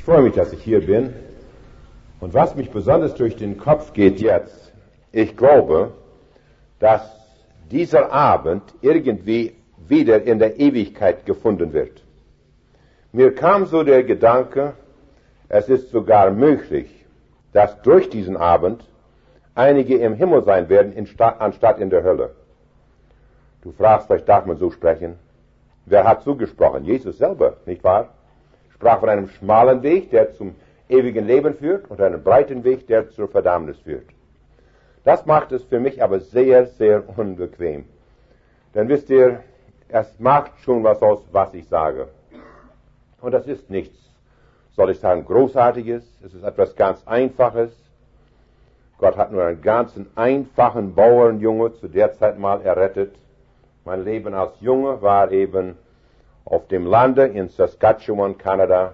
freue mich, dass ich hier bin. Und was mich besonders durch den Kopf geht jetzt, ich glaube, dass dieser Abend irgendwie wieder in der Ewigkeit gefunden wird. Mir kam so der Gedanke, es ist sogar möglich, dass durch diesen Abend einige im Himmel sein werden, anstatt in der Hölle. Du fragst, vielleicht darf man so sprechen. Wer hat so gesprochen? Jesus selber, nicht wahr? Sprach von einem schmalen Weg, der zum ewigen Leben führt, und einem breiten Weg, der zur Verdammnis führt. Das macht es für mich aber sehr, sehr unbequem. Denn wisst ihr, es macht schon was aus, was ich sage. Und das ist nichts, soll ich sagen, Großartiges. Es ist etwas ganz Einfaches. Gott hat nur einen ganzen einfachen Bauernjunge zu der Zeit mal errettet. Mein Leben als Junge war eben auf dem Lande in Saskatchewan, Kanada.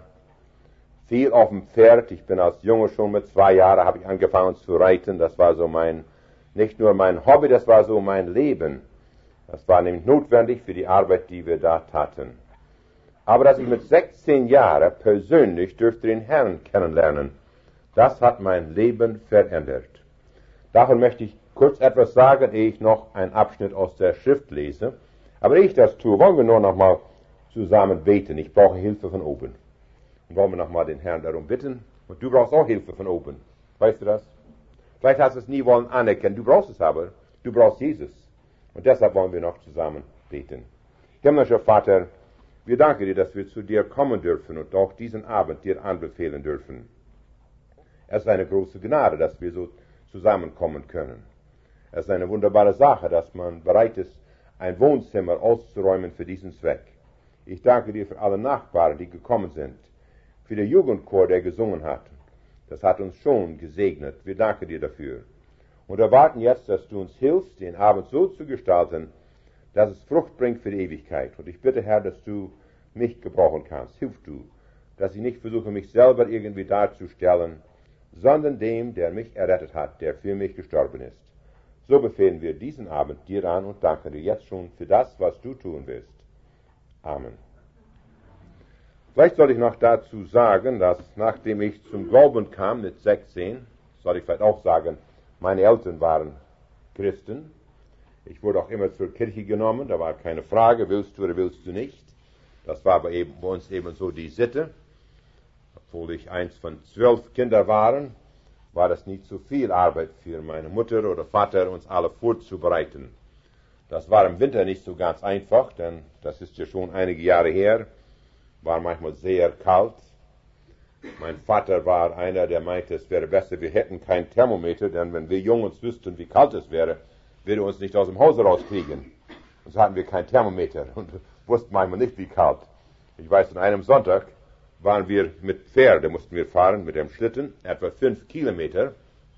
Viel auf dem Pferd. Ich bin als Junge schon mit 2 Jahren habe ich angefangen zu reiten. Das war so nicht nur mein Hobby, das war so mein Leben. Das war nämlich notwendig für die Arbeit, die wir da taten. Aber dass ich mit 16 Jahren persönlich durfte den Herrn kennenlernen, das hat mein Leben verändert. Davon möchte ich kurz etwas sagen, ehe ich noch einen Abschnitt aus der Schrift lese. Aber ehe ich das tue, wollen wir nur noch mal zusammen beten. Ich brauche Hilfe von oben. Und wollen wir noch mal den Herrn darum bitten. Und du brauchst auch Hilfe von oben. Weißt du das? Vielleicht hast du es nie wollen anerkennen. Du brauchst es aber. Du brauchst Jesus. Und deshalb wollen wir noch zusammen beten. Himmlischer Vater, wir danken dir, dass wir zu dir kommen dürfen und auch diesen Abend dir anbefehlen dürfen. Es ist eine große Gnade, dass wir so zusammenkommen können. Es ist eine wunderbare Sache, dass man bereit ist, ein Wohnzimmer auszuräumen für diesen Zweck. Ich danke dir für alle Nachbarn, die gekommen sind, für den Jugendchor, der gesungen hat. Das hat uns schon gesegnet. Wir danken dir dafür. Und erwarten jetzt, dass du uns hilfst, den Abend so zu gestalten, dass es Frucht bringt für die Ewigkeit. Und ich bitte, Herr, dass du mich gebrauchen kannst. Hilf du, dass ich nicht versuche, mich selber irgendwie darzustellen, sondern dem, der mich errettet hat, der für mich gestorben ist. So befehlen wir diesen Abend dir an und danken dir jetzt schon für das, was du tun willst. Amen. Vielleicht soll ich noch dazu sagen, dass nachdem ich zum Glauben kam mit 16, soll ich vielleicht auch sagen, meine Eltern waren Christen. Ich wurde auch immer zur Kirche genommen, da war keine Frage, willst du oder willst du nicht. Das war aber eben bei uns eben so die Sitte. Obwohl ich eins von 12 Kindern war das nicht zu viel Arbeit für meine Mutter oder Vater, uns alle vorzubereiten. Das war im Winter nicht so ganz einfach, denn das ist ja schon einige Jahre her, war manchmal sehr kalt. Mein Vater war einer, der meinte, es wäre besser, wir hätten kein Thermometer, denn wenn wir Jungs wüssten, wie kalt es wäre, würde uns nicht aus dem Hause rauskriegen. Und so hatten wir kein Thermometer und wussten manchmal nicht, wie kalt. Ich weiß, an einem Sonntag waren wir mit Pferde, mussten wir fahren, mit dem Schlitten, etwa 5 Kilometer,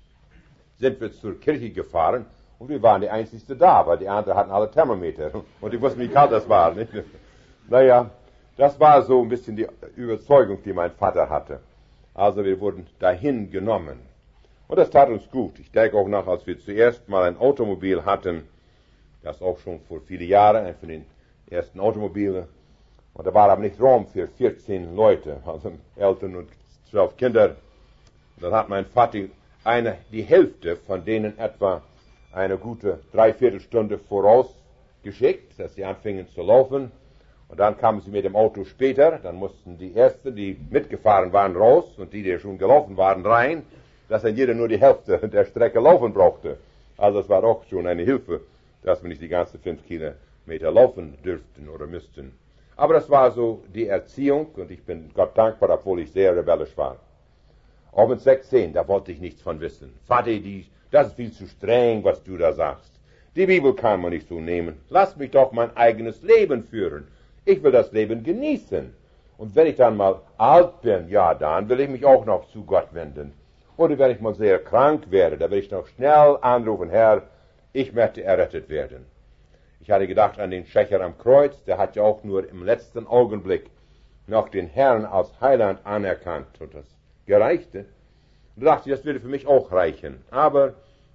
sind wir zur Kirche gefahren und wir waren die Einzigsten da, weil die anderen hatten alle Thermometer und die wussten, wie kalt das war. Nicht? Naja, das war so ein bisschen die Überzeugung, die mein Vater hatte. Also wir wurden dahin genommen. Und das tat uns gut. Ich denke auch noch, als wir zuerst mal ein Automobil hatten, das auch schon vor vielen Jahren, ein von den ersten Automobilen, und da war aber nicht Raum für 14 Leute, also Eltern und 12 Kinder. Dann hat mein Vater die Hälfte von denen etwa eine gute Dreiviertelstunde vorausgeschickt, dass sie anfingen zu laufen. Und dann kamen sie mit dem Auto später, dann mussten die Ersten, die mitgefahren waren, raus und die schon gelaufen waren, rein, dass dann jeder nur die Hälfte der Strecke laufen brauchte. Also es war auch schon eine Hilfe, dass wir nicht die ganzen 5 Kilometer laufen dürften oder müssten. Aber das war so die Erziehung und ich bin Gott dankbar, obwohl ich sehr rebellisch war. Auch mit 16, da wollte ich nichts von wissen. Vater, das ist viel zu streng, was du da sagst. Die Bibel kann man nicht so nehmen. Lass mich doch mein eigenes Leben führen. Ich will das Leben genießen. Und wenn ich dann mal alt bin, ja, dann will ich mich auch noch zu Gott wenden. Oder wenn ich mal sehr krank werde, dann will ich noch schnell anrufen, Herr, ich möchte errettet werden. Ich hatte gedacht an den Schächer am Kreuz, der hat ja auch nur im letzten Augenblick noch den Herrn als Heiland anerkannt und das gereichte. Und da dachte ich, das würde für mich auch reichen. Aber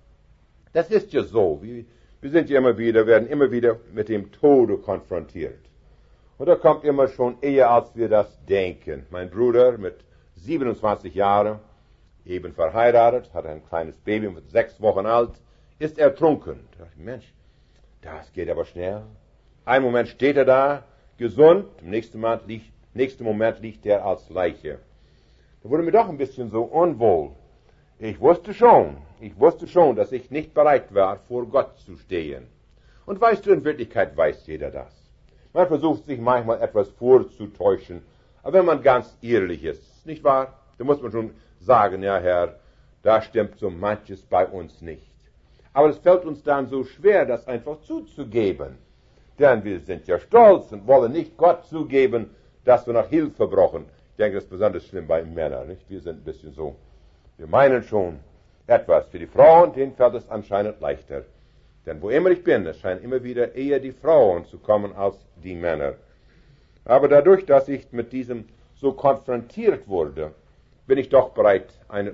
das ist ja so. Wir sind ja werden immer wieder mit dem Tode konfrontiert. Und er kommt immer schon eher, als wir das denken. Mein Bruder mit 27 Jahre, eben verheiratet, hat ein kleines Baby, 6 Wochen alt, ist ertrunken. Da dachte ich, Mensch, das geht aber schnell. Einen Moment steht er da, gesund, im nächsten Moment liegt er als Leiche. Da wurde mir doch ein bisschen so unwohl. Ich wusste schon, dass ich nicht bereit war, vor Gott zu stehen. Und weißt du, in Wirklichkeit weiß jeder das. Man versucht sich manchmal etwas vorzutäuschen, aber wenn man ganz ehrlich ist, nicht wahr? Dann muss man schon sagen, ja Herr, da stimmt so manches bei uns nicht. Aber es fällt uns dann so schwer, das einfach zuzugeben. Denn wir sind ja stolz und wollen nicht Gott zugeben, dass wir nach Hilfe brauchen. Ich denke, das ist besonders schlimm bei Männern, nicht? Wir sind ein bisschen so. Wir meinen schon etwas. Für die Frauen, denen fällt es anscheinend leichter. Denn wo immer ich bin, es scheinen immer wieder eher die Frauen zu kommen als die Männer. Aber dadurch, dass ich mit diesem so konfrontiert wurde, wurde ich doch bereit,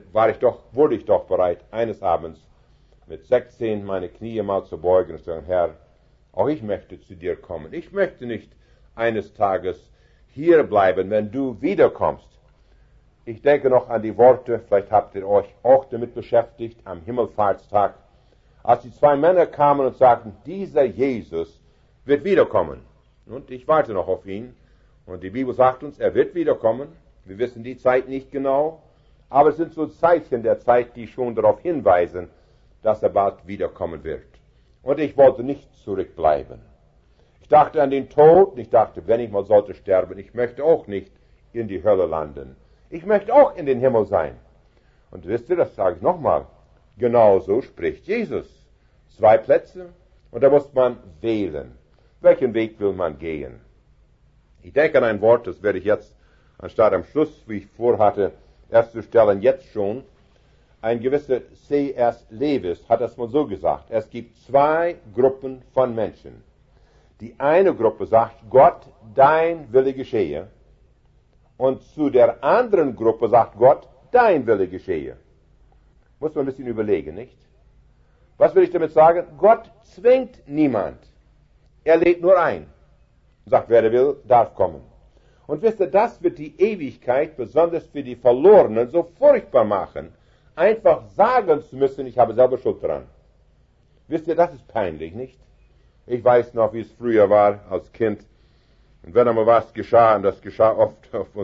eines Abends mit 16 meine Knie mal zu beugen und zu sagen, Herr, auch ich möchte zu dir kommen. Ich möchte nicht eines Tages hier bleiben, wenn du wiederkommst. Ich denke noch an die Worte, vielleicht habt ihr euch auch damit beschäftigt, am Himmelfahrtstag, als die 2 Männer kamen und sagten, dieser Jesus wird wiederkommen. Und ich warte noch auf ihn. Und die Bibel sagt uns, er wird wiederkommen. Wir wissen die Zeit nicht genau, aber es sind so Zeichen der Zeit, die schon darauf hinweisen, dass er bald wiederkommen wird. Und ich wollte nicht zurückbleiben. Ich dachte an den Tod, ich dachte, wenn ich mal sollte sterben, ich möchte auch nicht in die Hölle landen. Ich möchte auch in den Himmel sein. Und wisst ihr, das sage ich nochmal, genauso spricht Jesus. 2 Plätze und da muss man wählen. Welchen Weg will man gehen? Ich denke an ein Wort, das werde ich jetzt, anstatt am Schluss, wie ich vorhatte, erst zu stellen, jetzt schon. Ein gewisser C.S. Lewis hat das mal so gesagt. Es gibt 2 Gruppen von Menschen. Die eine Gruppe sagt, Gott, dein Wille geschehe. Und zu der anderen Gruppe sagt Gott, dein Wille geschehe. Muss man ein bisschen überlegen, nicht? Was will ich damit sagen? Gott zwingt niemand. Er lädt nur ein. Sagt, wer will, darf kommen. Und wisst ihr, das wird die Ewigkeit, besonders für die Verlorenen, so furchtbar machen, einfach sagen zu müssen, ich habe selber Schuld dran. Wisst ihr, das ist peinlich, nicht? Ich weiß noch, wie es früher war als Kind. Und wenn einmal was geschah, und das geschah oft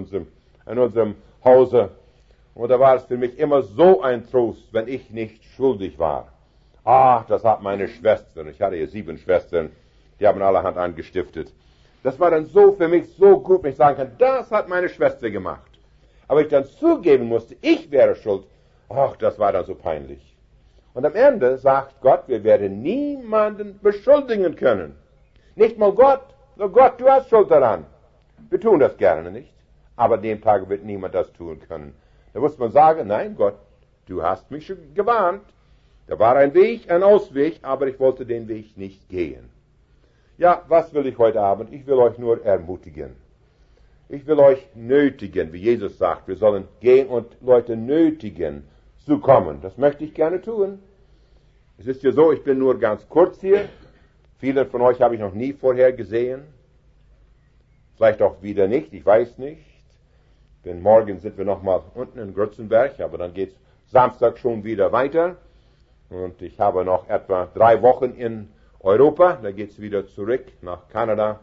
in unserem Hause, und da war es für mich immer so ein Trost, wenn ich nicht schuldig war. Ach, das hat meine Schwestern, ich hatte hier 7 Schwestern, die haben allerhand angestiftet. Das war dann so für mich so gut, wenn ich sagen kann, das hat meine Schwester gemacht. Aber ich dann zugeben musste, ich wäre schuld. Ach, das war dann so peinlich. Und am Ende sagt Gott, wir werden niemanden beschuldigen können. Nicht mal Gott. So Gott, du hast Schuld daran. Wir tun das gerne nicht. Aber an dem Tag wird niemand das tun können. Da muss man sagen, nein Gott, du hast mich schon gewarnt. Da war ein Weg, ein Ausweg, aber ich wollte den Weg nicht gehen. Ja, was will ich heute Abend? Ich will euch nur ermutigen. Ich will euch nötigen, wie Jesus sagt, wir sollen gehen und Leute nötigen zu kommen. Das möchte ich gerne tun. Es ist ja so, ich bin nur ganz kurz hier. Viele von euch habe ich noch nie vorher gesehen. Vielleicht auch wieder nicht, ich weiß nicht. Denn morgen sind wir nochmal unten in Grützenberg, aber dann geht es Samstag schon wieder weiter. Und ich habe noch etwa 3 Wochen in Europa, dann geht es wieder zurück nach Kanada.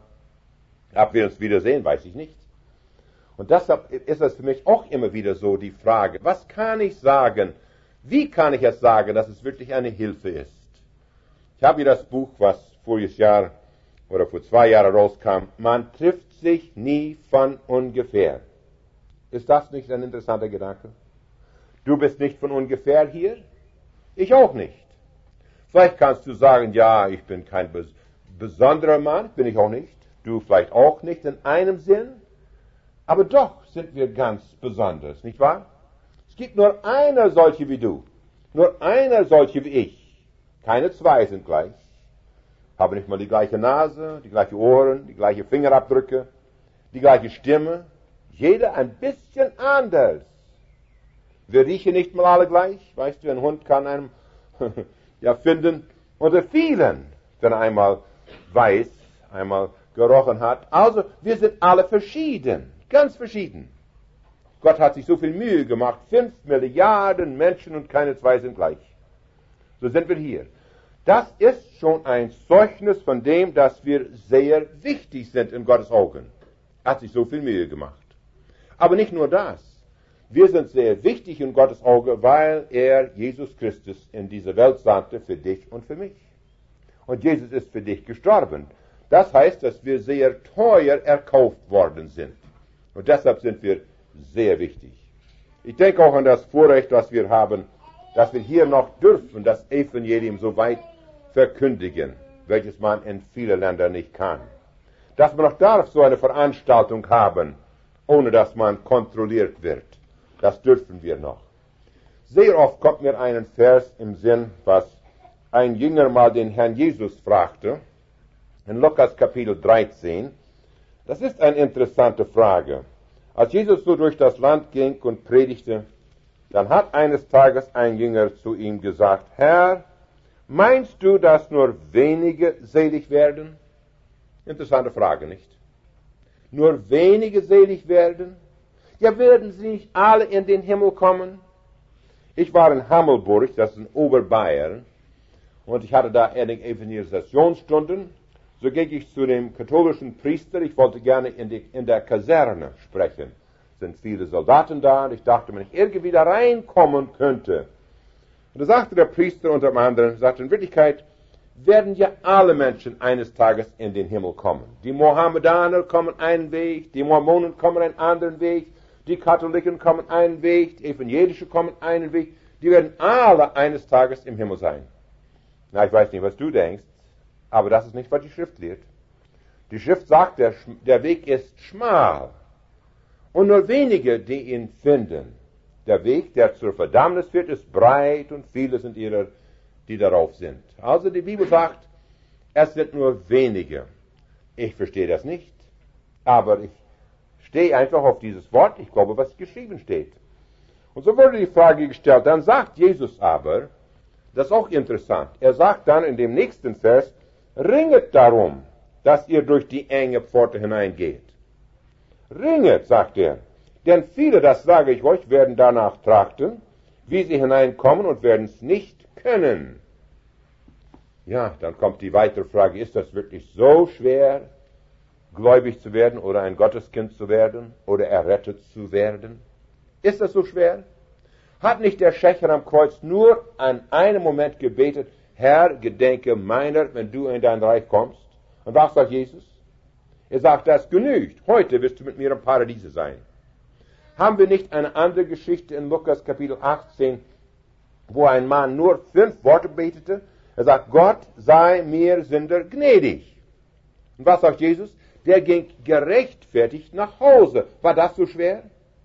Ob wir uns wiedersehen, weiß ich nicht. Und deshalb ist es für mich auch immer wieder so die Frage, was kann ich sagen? Wie kann ich es sagen, dass es wirklich eine Hilfe ist? Ich habe hier das Buch, was voriges Jahr oder vor 2 Jahren rauskam. Man trifft sich nie von ungefähr. Ist das nicht ein interessanter Gedanke? Du bist nicht von ungefähr hier? Ich auch nicht. Vielleicht kannst du sagen, ja, ich bin kein besonderer Mann, bin ich auch nicht. Du vielleicht auch nicht in einem Sinn. Aber doch sind wir ganz besonders, nicht wahr? Es gibt nur einer solche wie du. Nur einer solche wie ich. Keine 2 sind gleich. Haben nicht mal die gleiche Nase, die gleichen Ohren, die gleichen Fingerabdrücke, die gleiche Stimme. Jeder ein bisschen anders. Wir riechen nicht mal alle gleich. Weißt du, ein Hund kann einem ja finden unter vielen, wenn er einmal weiß, einmal gerochen hat. Also, wir sind alle verschieden, ganz verschieden. Gott hat sich so viel Mühe gemacht. 5 Milliarden Menschen und keine 2 sind gleich. So sind wir hier. Das ist schon ein Zeugnis von dem, dass wir sehr wichtig sind in Gottes Augen. Er hat sich so viel Mühe gemacht. Aber nicht nur das. Wir sind sehr wichtig in Gottes Auge, weil er Jesus Christus in diese Welt sandte für dich und für mich. Und Jesus ist für dich gestorben. Das heißt, dass wir sehr teuer erkauft worden sind. Und deshalb sind wir sehr wichtig. Ich denke auch an das Vorrecht, das wir haben, dass wir hier noch dürfen, das Evangelium so weit verkündigen, welches man in vielen Ländern nicht kann. Dass man noch darf so eine Veranstaltung haben, ohne dass man kontrolliert wird. Das dürfen wir noch. Sehr oft kommt mir ein Vers im Sinn, was ein Jünger mal den Herrn Jesus fragte, in Lukas Kapitel 13. Das ist eine interessante Frage. Als Jesus so durch das Land ging und predigte, dann hat eines Tages ein Jünger zu ihm gesagt, Herr, meinst du, dass nur wenige selig werden? Interessante Frage, nicht? Nur wenige selig werden? Ja, werden sie nicht alle in den Himmel kommen? Ich war in Hammelburg, das ist in Oberbayern, und ich hatte da einige Evangelisationsstunden. So ging ich zu dem katholischen Priester, ich wollte gerne in der Kaserne sprechen. Es sind viele Soldaten da, und ich dachte, wenn ich irgendwie da reinkommen könnte. Und da sagte der Priester unter anderem, sagte, in Wirklichkeit werden ja alle Menschen eines Tages in den Himmel kommen. Die Mohammedaner kommen einen Weg, die Mormonen kommen einen anderen Weg, die Katholiken kommen einen Weg, die Evangelische kommen einen Weg. Die werden alle eines Tages im Himmel sein. Na, ich weiß nicht, was du denkst, aber das ist nicht, was die Schrift lehrt. Die Schrift sagt, der Weg ist schmal und nur wenige, die ihn finden. Der Weg, der zur Verdammnis führt, ist breit und viele sind die darauf sind. Also die Bibel sagt, es sind nur wenige. Ich verstehe das nicht, aber ich stehe einfach auf dieses Wort. Ich glaube, was geschrieben steht. Und so wurde die Frage gestellt. Dann sagt Jesus aber, das ist auch interessant, er sagt dann in dem nächsten Vers, ringet darum, dass ihr durch die enge Pforte hineingeht. Ringet, sagt er, denn viele, das sage ich euch, werden danach trachten, wie sie hineinkommen und werden es nicht können. Ja, dann kommt die weitere Frage, ist das wirklich so schwer, gläubig zu werden oder ein Gotteskind zu werden oder errettet zu werden? Ist das so schwer? Hat nicht der Schächer am Kreuz nur an einem Moment gebetet, Herr, gedenke meiner, wenn du in dein Reich kommst? Und was sagt Jesus? Er sagt, das genügt. Heute wirst du mit mir im Paradiese sein. Haben wir nicht eine andere Geschichte in Lukas Kapitel 18, wo ein Mann nur 5 Worte betete? Er sagt, Gott sei mir Sünder gnädig. Und was sagt Jesus? Der ging gerechtfertigt nach Hause. War das so schwer?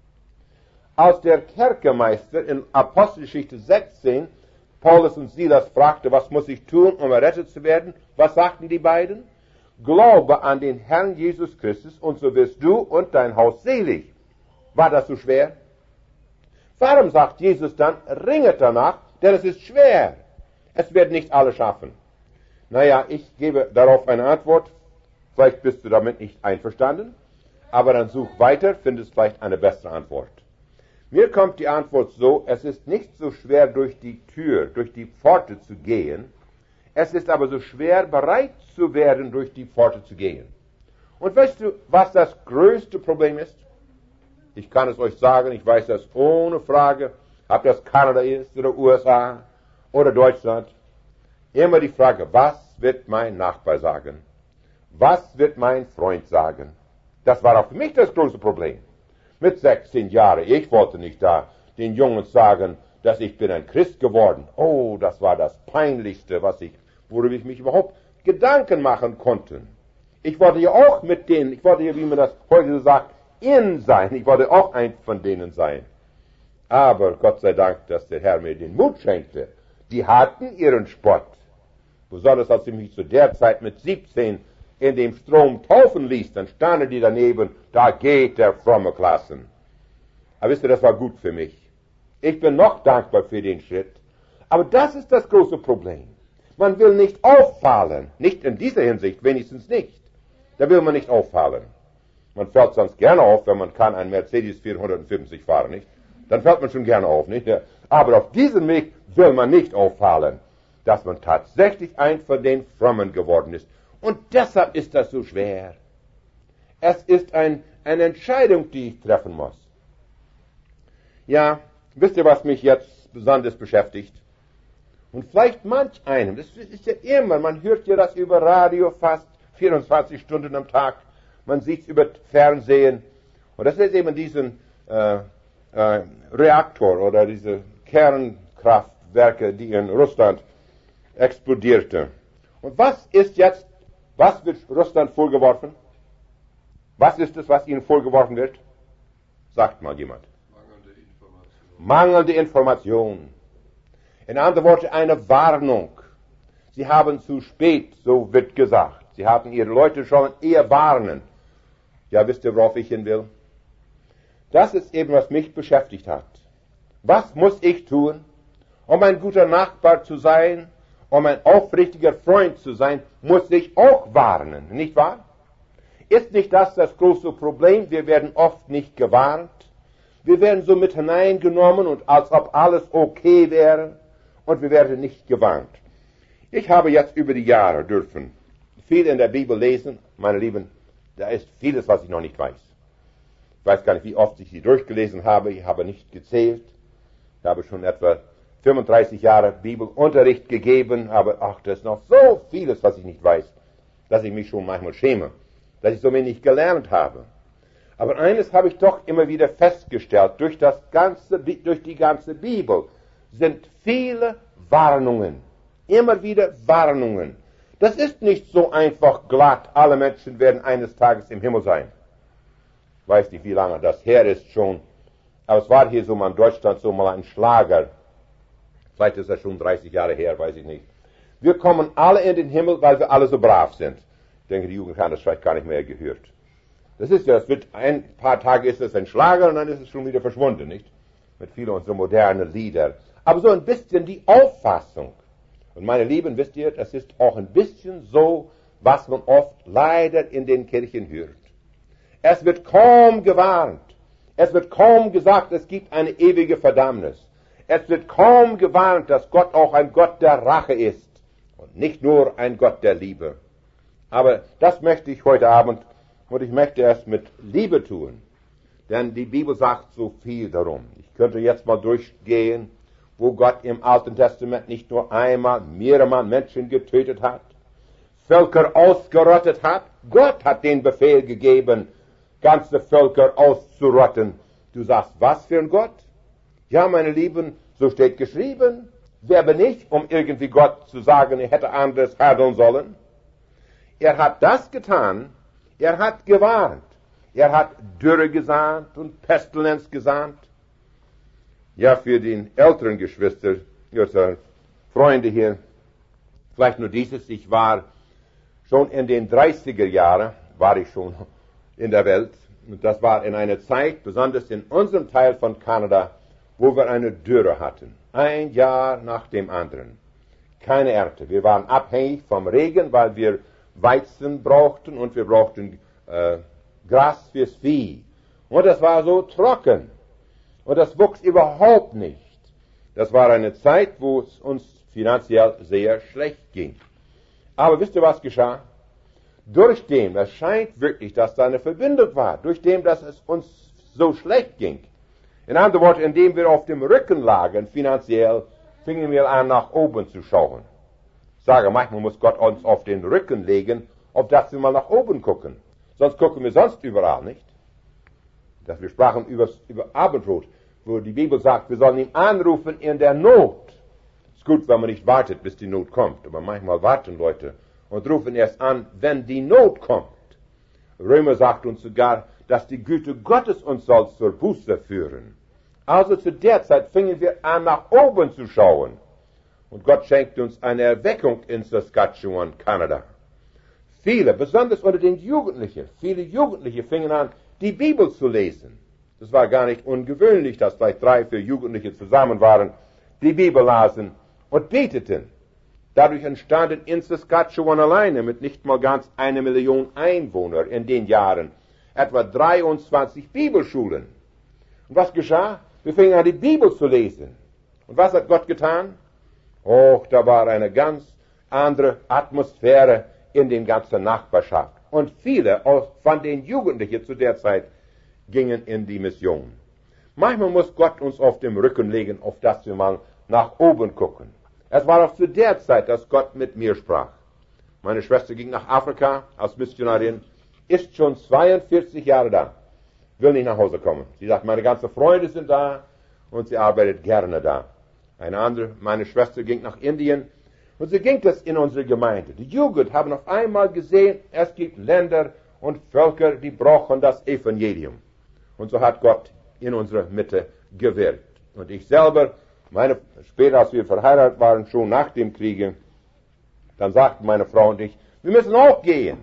Als der Kerkermeister in Apostelgeschichte 16 Paulus und Silas fragte, was muss ich tun, um errettet zu werden? Was sagten die beiden? Glaube an den Herrn Jesus Christus und so wirst du und dein Haus selig. War das so schwer? Warum sagt Jesus dann, ringet danach, denn es ist schwer. Es werden nicht alle schaffen. Naja, ich gebe darauf eine Antwort. Vielleicht bist du damit nicht einverstanden, aber dann such weiter, findest vielleicht eine bessere Antwort. Mir kommt die Antwort so, es ist nicht so schwer durch die Tür, durch die Pforte zu gehen, es ist aber so schwer bereit zu werden, durch die Pforte zu gehen. Und weißt du, was das größte Problem ist? Ich kann es euch sagen, ich weiß das ohne Frage, ob das Kanada ist oder USA oder Deutschland. Immer die Frage, was wird mein Nachbar sagen? Was wird mein Freund sagen? Das war auch für mich das große Problem. Mit 16 Jahren, ich wollte nicht da den Jungen sagen, dass ich bin ein Christ geworden. Oh, das war das Peinlichste, worüber ich mich überhaupt Gedanken machen konnte. Ich wollte ja auch mit denen, ich wollte ja, wie man das heute so sagt, in sein. Ich wollte auch ein von denen sein. Aber Gott sei Dank, dass der Herr mir den Mut schenkte. Die hatten ihren Spott. Besonders als ich mich zu der Zeit mit 17 in dem Strom taufen ließ, dann standen die daneben, da geht der fromme Klassen. Aber wisst ihr, das war gut für mich. Ich bin noch dankbar für den Schritt. Aber das ist das große Problem. Man will nicht auffallen. Nicht in dieser Hinsicht, wenigstens nicht. Da will man nicht auffallen. Man fällt sonst gerne auf, wenn man kann einen Mercedes 450 fahren, nicht? Dann fällt man schon gerne auf, nicht? Aber auf diesem Weg will man nicht auffallen, dass man tatsächlich ein von den Frommen geworden ist. Und deshalb ist das so schwer. Es ist eine Entscheidung, die ich treffen muss. Ja, wisst ihr, was mich jetzt besonders beschäftigt? Und vielleicht manch einem, das ist ja immer, man hört ja das über Radio fast 24 Stunden am Tag, man sieht es über Fernsehen, und das ist eben diesen Reaktor oder diese Kernkraftwerke, die in Russland explodierte. Und was ist jetzt, was wird Russland vorgeworfen? Was ist es, was ihnen vorgeworfen wird? Sagt mal jemand. Mangelnde Information. In anderen Worten, eine Warnung. Sie haben zu spät, so wird gesagt. Sie haben ihre Leute schon eher warnen. Ja, wisst ihr, worauf ich hin will? Das ist eben, was mich beschäftigt hat. Was muss ich tun, um ein guter Nachbar zu sein, um ein aufrichtiger Freund zu sein, muss ich auch warnen, nicht wahr? Ist nicht das große Problem? Wir werden oft nicht gewarnt. Wir werden so mit hineingenommen und als ob alles okay wäre und wir werden nicht gewarnt. Ich habe jetzt über die Jahre dürfen viel in der Bibel lesen. Meine Lieben, da ist vieles, was ich noch nicht weiß. Ich weiß gar nicht, wie oft ich sie durchgelesen habe. Ich habe nicht gezählt. Ich habe schon etwa 35 Jahre Bibelunterricht gegeben, aber das ist noch so vieles, was ich nicht weiß, dass ich mich schon manchmal schäme, dass ich so wenig gelernt habe. Aber eines habe ich doch immer wieder festgestellt, durch die ganze Bibel sind viele Warnungen, immer wieder Warnungen. Das ist nicht so einfach glatt, alle Menschen werden eines Tages im Himmel sein. Ich weiß nicht, wie lange das her ist schon, aber es war hier so mal in Deutschland so mal ein Schlager. Vielleicht ist das schon 30 Jahre her, weiß ich nicht. Wir kommen alle in den Himmel, weil wir alle so brav sind. Ich denke, die Jugend haben das vielleicht gar nicht mehr gehört. Das ist ja, es wird ein paar Tage ist es ein Schlager und dann ist es schon wieder verschwunden, nicht? Mit vielen unserer modernen Lieder. Aber so ein bisschen die Auffassung. Und meine Lieben, wisst ihr, das ist auch ein bisschen so, was man oft leider in den Kirchen hört. Es wird kaum gewarnt. Es wird kaum gesagt, es gibt eine ewige Verdammnis. Es wird kaum gewarnt, dass Gott auch ein Gott der Rache ist und nicht nur ein Gott der Liebe. Aber das möchte ich heute Abend, und ich möchte es mit Liebe tun, denn die Bibel sagt so viel darum. Ich könnte jetzt mal durchgehen, wo Gott im Alten Testament nicht nur einmal, mehrere Menschen getötet hat, Völker ausgerottet hat. Gott hat den Befehl gegeben, ganze Völker auszurotten. Du sagst, was für ein Gott? Ja, meine Lieben, so steht geschrieben. Wer bin ich, um irgendwie Gott zu sagen, er hätte anders handeln sollen? Er hat das getan, er hat gewarnt. Er hat Dürre gesandt und Pestilenz gesandt. Ja, für die älteren Geschwister, Freunde hier, vielleicht nur dieses, ich war schon in den 30er Jahren, war ich schon in der Welt. Und das war in einer Zeit, besonders in unserem Teil von Kanada, wo wir eine Dürre hatten. Ein Jahr nach dem anderen. Keine Ernte. Wir waren abhängig vom Regen, weil wir Weizen brauchten und wir brauchten Gras fürs Vieh. Und das war so trocken. Und das wuchs überhaupt nicht. Das war eine Zeit, wo es uns finanziell sehr schlecht ging. Aber wisst ihr, was geschah? Durch dem, es scheint wirklich, dass da eine Verbindung war, durch dem, dass es uns so schlecht ging. In anderen Worten, indem wir auf dem Rücken lagen, finanziell, fingen wir an, nach oben zu schauen. Ich sage, manchmal muss Gott uns auf den Rücken legen, auf dass wir mal nach oben gucken. Sonst gucken wir sonst überall, nicht? Dass wir sprachen über Abendrot, wo die Bibel sagt, wir sollen ihn anrufen in der Not. Es ist gut, wenn man nicht wartet, bis die Not kommt. Aber manchmal warten Leute und rufen erst an, wenn die Not kommt. Römer sagt uns sogar, dass die Güte Gottes uns soll zur Buße führen. Also zu der Zeit fingen wir an, nach oben zu schauen. Und Gott schenkte uns eine Erweckung in Saskatchewan, Kanada. Viele, besonders unter den Jugendlichen, viele Jugendliche fingen an, die Bibel zu lesen. Das war gar nicht ungewöhnlich, dass vielleicht 3, 4 Jugendliche zusammen waren, die Bibel lasen und beteten. Dadurch entstanden in Saskatchewan alleine mit nicht mal ganz 1 Million Einwohnern in den Jahren etwa 23 Bibelschulen. Und was geschah? Wir fingen an, die Bibel zu lesen. Und was hat Gott getan? Oh, da war eine ganz andere Atmosphäre in den ganzen Nachbarschaft. Und viele von den Jugendlichen zu der Zeit gingen in die Mission. Manchmal muss Gott uns auf dem Rücken legen, auf dass wir mal nach oben gucken. Es war auch zu der Zeit, dass Gott mit mir sprach. Meine Schwester ging nach Afrika als Missionarin, ist schon 42 Jahre da, will nicht nach Hause kommen. Sie sagt, meine ganzen Freunde sind da und sie arbeitet gerne da. Eine andere, meine Schwester, ging nach Indien und so ging das in unsere Gemeinde. Die Jugend haben auf einmal gesehen, es gibt Länder und Völker, die brauchen das Evangelium. Und so hat Gott in unserer Mitte gewirkt. Und ich selber, später als wir verheiratet waren, schon nach dem Kriege, dann sagten meine Frau und ich, wir müssen auch gehen.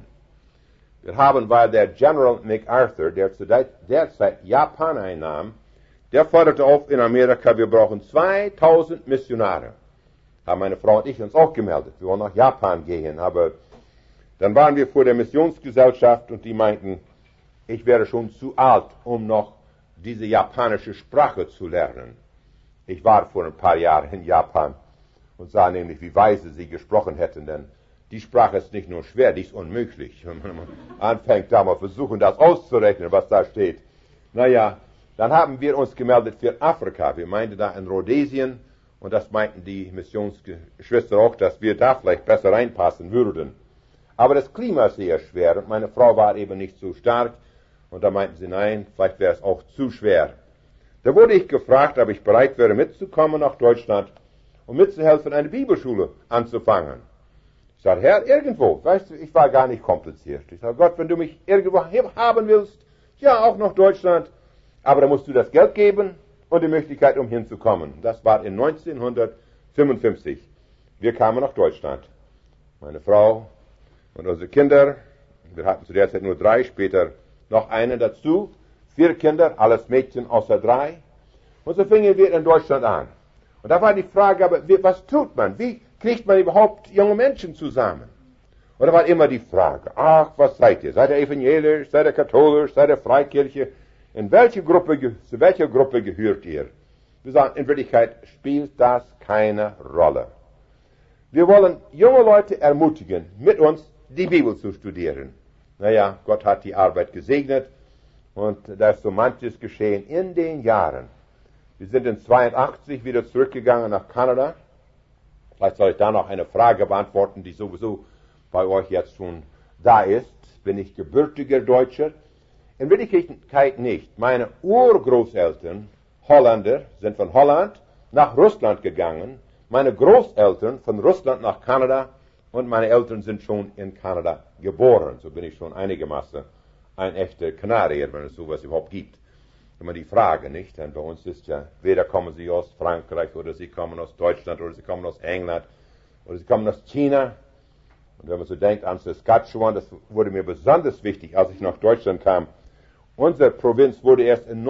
Wir haben, weil der General MacArthur, der zu der Zeit Japan einnahm, der forderte auf in Amerika, wir brauchen 2000 Missionare. Haben meine Frau und ich uns auch gemeldet. Wir wollen nach Japan gehen. Aber dann waren wir vor der Missionsgesellschaft und die meinten, ich wäre schon zu alt, um noch diese japanische Sprache zu lernen. Ich war vor ein paar Jahren in Japan und sah nämlich, wie weise sie gesprochen hätten, denn die Sprache ist nicht nur schwer, die ist unmöglich. Wenn man anfängt, da mal versuchen, das auszurechnen, was da steht. Naja, dann haben wir uns gemeldet für Afrika. Wir meinten da in Rhodesien und das meinten die Missionsgeschwister auch, dass wir da vielleicht besser reinpassen würden. Aber das Klima ist sehr schwer und meine Frau war eben nicht so stark und da meinten sie, nein, vielleicht wäre es auch zu schwer. Da wurde ich gefragt, ob ich bereit wäre mitzukommen nach Deutschland und mitzuhelfen, eine Bibelschule anzufangen. Ich sage, Herr, irgendwo, weißt du, ich war gar nicht kompliziert. Ich sage, Gott, wenn du mich irgendwo haben willst, ja, auch nach Deutschland, aber da musst du das Geld geben und die Möglichkeit, um hinzukommen. Das war in 1955. Wir kamen nach Deutschland. Meine Frau und unsere Kinder, wir hatten zu der Zeit nur 3, später noch einen dazu, 4 Kinder, alles Mädchen außer 3. Und so fingen wir in Deutschland an. Und da war die Frage, aber was tut man? Wie kriegt man überhaupt junge Menschen zusammen? Und da war immer die Frage, ach, was seid ihr? Seid ihr evangelisch, seid ihr katholisch, seid ihr Freikirche? Zu welcher Gruppe gehört ihr? Wir sagen, in Wirklichkeit spielt das keine Rolle. Wir wollen junge Leute ermutigen, mit uns die Bibel zu studieren. Naja, Gott hat die Arbeit gesegnet und da ist so manches geschehen in den Jahren. Wir sind in 82 wieder zurückgegangen nach Kanada. Vielleicht soll ich da noch eine Frage beantworten, die sowieso bei euch jetzt schon da ist. Bin ich gebürtiger Deutscher? In Wirklichkeit nicht. Meine Urgroßeltern, Holländer, sind von Holland nach Russland gegangen. Meine Großeltern von Russland nach Kanada und meine Eltern sind schon in Kanada geboren. So bin ich schon einigermaßen ein echter Kanadier, wenn es sowas überhaupt gibt. Immer die Frage, nicht? Denn bei uns ist ja, weder kommen sie aus Frankreich oder sie kommen aus Deutschland oder sie kommen aus England oder sie kommen aus China. Und wenn man so denkt an Saskatchewan, das wurde mir besonders wichtig, als ich nach Deutschland kam. Unsere Provinz wurde erst in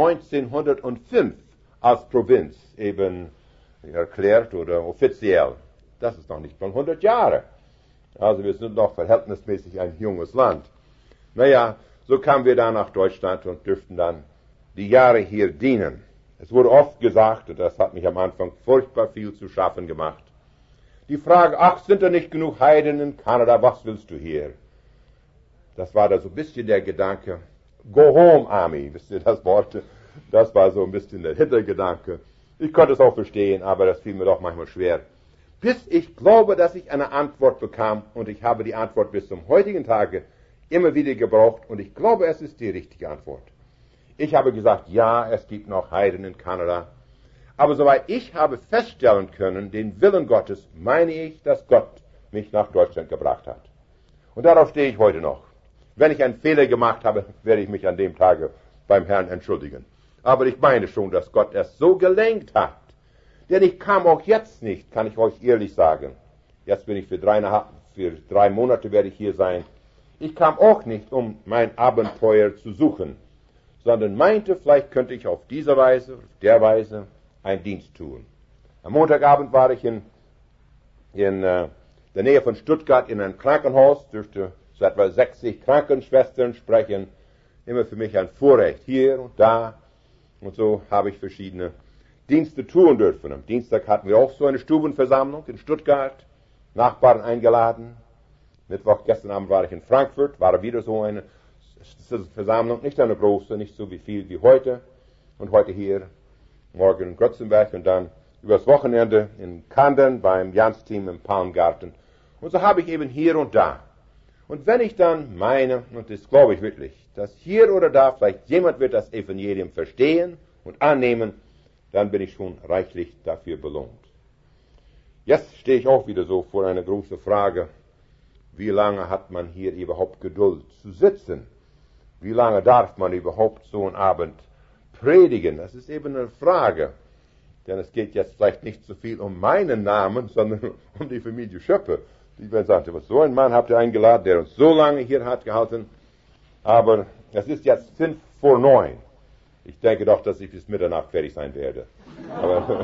1905 als Provinz eben erklärt oder offiziell. Das ist noch nicht mal 100 Jahre. Also wir sind noch verhältnismäßig ein junges Land. Naja, so kamen wir dann nach Deutschland und dürften dann die Jahre hier dienen. Es wurde oft gesagt, und das hat mich am Anfang furchtbar viel zu schaffen gemacht, die Frage, ach, sind da nicht genug Heiden in Kanada, was willst du hier? Das war da so ein bisschen der Gedanke, go home, Army, wisst ihr das Wort? Das war so ein bisschen der Hintergedanke. Ich konnte es auch verstehen, aber das fiel mir doch manchmal schwer. Bis ich glaube, dass ich eine Antwort bekam, und ich habe die Antwort bis zum heutigen Tage immer wieder gebraucht, und ich glaube, es ist die richtige Antwort. Ich habe gesagt, ja, es gibt noch Heiden in Kanada. Aber soweit ich habe feststellen können, den Willen Gottes, meine ich, dass Gott mich nach Deutschland gebracht hat. Und darauf stehe ich heute noch. Wenn ich einen Fehler gemacht habe, werde ich mich an dem Tage beim Herrn entschuldigen. Aber ich meine schon, dass Gott es so gelenkt hat. Denn ich kam auch jetzt nicht, kann ich euch ehrlich sagen. Jetzt bin ich für 3 Monate werde ich hier sein. Ich kam auch nicht, um mein Abenteuer zu suchen, sondern meinte, vielleicht könnte ich auf diese Weise, auf der Weise einen Dienst tun. Am Montagabend war ich in der Nähe von Stuttgart in einem Krankenhaus, dürfte so etwa 60 Krankenschwestern sprechen. immer für mich ein Vorrecht, hier und da. Und so habe ich verschiedene Dienste tun dürfen. Am Dienstag hatten wir auch so eine Stubenversammlung in Stuttgart, Nachbarn eingeladen. Mittwoch, gestern Abend war ich in Frankfurt, war wieder so eine Versammlung, nicht eine große, nicht so viel wie heute. Und heute hier, morgen in Grotzenberg und dann übers Wochenende in Kandern beim Jans-Team im Palmgarten. Und so habe ich eben hier und da. Und wenn ich dann meine, und das glaube ich wirklich, dass hier oder da vielleicht jemand wird das Evangelium verstehen und annehmen, dann bin ich schon reichlich dafür belohnt. Jetzt stehe ich auch wieder so vor einer großen Frage. Wie lange hat man hier überhaupt Geduld zu sitzen? Wie lange darf man überhaupt so einen Abend predigen? Das ist eben eine Frage. Denn es geht jetzt vielleicht nicht so viel um meinen Namen, sondern um die Familie Schöppe. Die werden sagen, was so ein Mann habt ihr eingeladen, der uns so lange hier hat gehalten. Aber es ist jetzt 8:55. Ich denke doch, dass ich bis Mitternacht fertig sein werde. Aber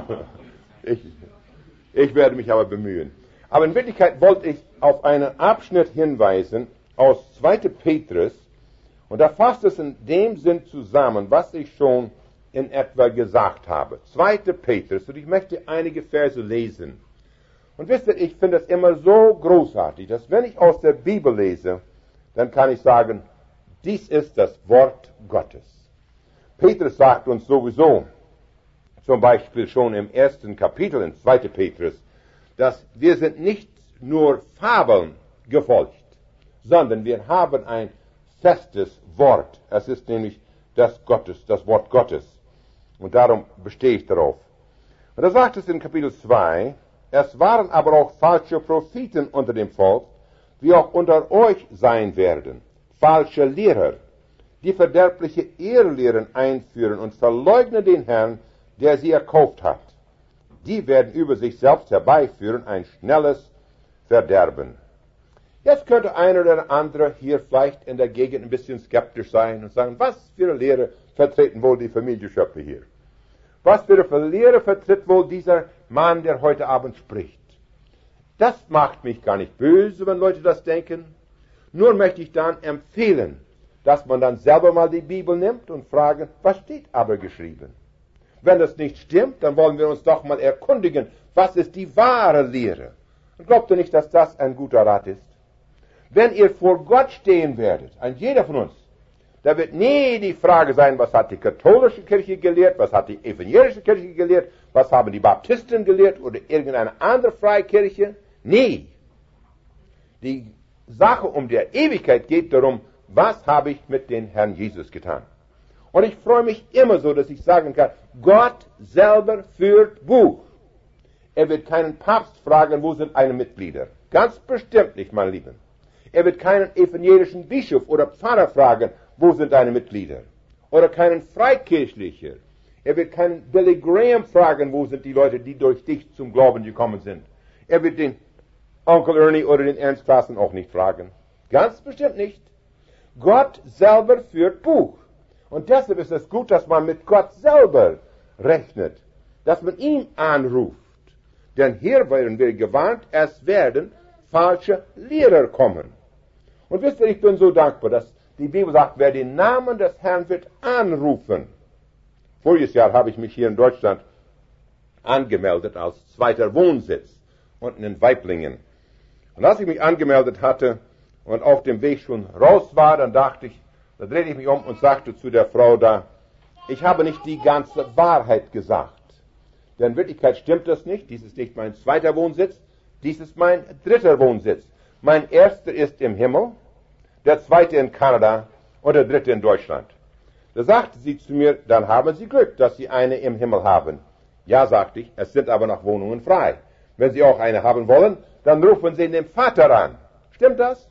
ich werde mich aber bemühen. Aber in Wirklichkeit wollte ich auf einen Abschnitt hinweisen aus 2. Petrus. Und da fasst es in dem Sinn zusammen, was ich schon in etwa gesagt habe. 2. Petrus. Und ich möchte einige Verse lesen. Und wisst ihr, ich finde es immer so großartig, dass wenn ich aus der Bibel lese, dann kann ich sagen, dies ist das Wort Gottes. Petrus sagt uns sowieso, zum Beispiel schon im 1. Kapitel in 2. Petrus, dass wir sind nicht nur Fabeln gefolgt, sondern wir haben ein festes Wort. Es ist nämlich das Wort Gottes. Und darum bestehe ich darauf. Und da sagt es in Kapitel 2, es waren aber auch falsche Propheten unter dem Volk, die auch unter euch sein werden, falsche Lehrer, die verderbliche Irrlehren einführen und verleugnen den Herrn, der sie erkauft hat. Die werden über sich selbst herbeiführen ein schnelles Verderben. Jetzt könnte einer oder andere hier vielleicht in der Gegend ein bisschen skeptisch sein und sagen, was für eine Lehre vertreten wohl die Familie Schöppe hier? Was für eine Lehre vertritt wohl dieser Mann, der heute Abend spricht? Das macht mich gar nicht böse, wenn Leute das denken. Nur möchte ich dann empfehlen, dass man dann selber mal die Bibel nimmt und fragt, was steht aber geschrieben? Wenn das nicht stimmt, dann wollen wir uns doch mal erkundigen, was ist die wahre Lehre? Und glaubt ihr nicht, dass das ein guter Rat ist? Wenn ihr vor Gott stehen werdet, ein jeder von uns, da wird nie die Frage sein, was hat die katholische Kirche gelehrt, was hat die evangelische Kirche gelehrt, was haben die Baptisten gelehrt oder irgendeine andere Freikirche. Nie. Die Sache um der Ewigkeit geht darum, was habe ich mit dem Herrn Jesus getan. Und ich freue mich immer so, dass ich sagen kann, Gott selber führt Buch. Er wird keinen Papst fragen, wo sind eine Mitglieder. Ganz bestimmt nicht, mein Lieben. Er wird keinen evangelischen Bischof oder Pfarrer fragen, wo sind deine Mitglieder? Oder keinen Freikirchlicher. Er wird keinen Billy Graham fragen, wo sind die Leute, die durch dich zum Glauben gekommen sind. Er wird den Onkel Ernie oder den Ernst Klassen auch nicht fragen. Ganz bestimmt nicht. Gott selber führt Buch. Und deshalb ist es gut, dass man mit Gott selber rechnet. Dass man ihn anruft. Denn hier werden wir gewarnt, es werden falsche Lehrer kommen. Und wisst ihr, ich bin so dankbar, dass die Bibel sagt, wer den Namen des Herrn wird anrufen. Voriges Jahr habe ich mich hier in Deutschland angemeldet als zweiter Wohnsitz unten in Weiblingen. Und als ich mich angemeldet hatte und auf dem Weg schon raus war, dann drehte ich mich um und sagte zu der Frau da, ich habe nicht die ganze Wahrheit gesagt. Denn in Wirklichkeit stimmt das nicht. Dies ist nicht mein zweiter Wohnsitz, dies ist mein dritter Wohnsitz. Mein erster ist im Himmel, der zweite in Kanada und der dritte in Deutschland. Da sagte sie zu mir, dann haben Sie Glück, dass Sie eine im Himmel haben. Ja, sagte ich, es sind aber noch Wohnungen frei. Wenn Sie auch eine haben wollen, dann rufen Sie den Vater an. Stimmt das?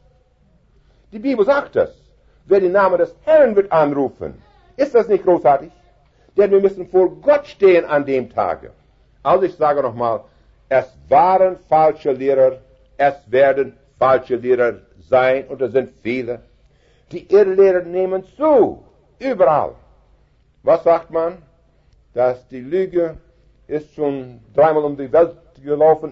Die Bibel sagt das. Wer den Namen des Herrn wird anrufen. Ist das nicht großartig? Denn wir müssen vor Gott stehen an dem Tage. Also ich sage nochmal, es waren falsche Lehrer, es werden falsche Lehrer sein und es sind viele. Die Irrlehrer nehmen zu, überall. Was sagt man? Dass die Lüge ist schon 3-mal um die Welt gelaufen,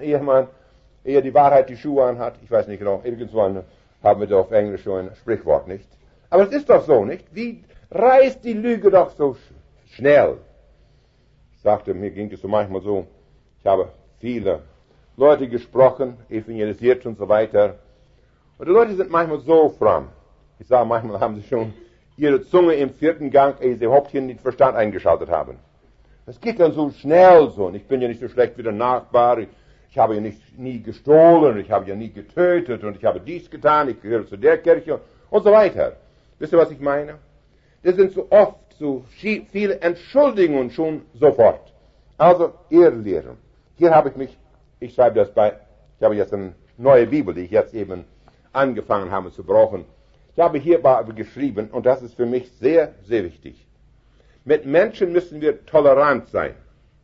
ehe die Wahrheit die Schuhe anhat. Ich weiß nicht genau, irgendwann haben wir da auf Englisch so ein Sprichwort, nicht? Aber es ist doch so, nicht? Wie reißt die Lüge doch so schnell? Ich sagte, mir ging es so manchmal so, ich habe viele Leute gesprochen, evangelisiert und so weiter. Und die Leute sind manchmal so fromm. Ich sage, manchmal haben sie schon ihre Zunge im 4. Gang, ehe sie überhaupt hier den Verstand eingeschaltet haben. Das geht dann so schnell so. Und ich bin ja nicht so schlecht wie der Nachbar. Ich habe ja nie gestohlen, ich habe ja nie getötet und ich habe dies getan, ich gehöre zu der Kirche und so weiter. Wisst ihr, was ich meine? Das sind so oft so viele Entschuldigungen schon sofort. Also, Irrlehren. Hier habe ich schreibe das ich habe jetzt eine neue Bibel, die ich jetzt eben angefangen habe zu brauchen. Ich habe hierbei geschrieben, und das ist für mich sehr, sehr wichtig. Mit Menschen müssen wir tolerant sein.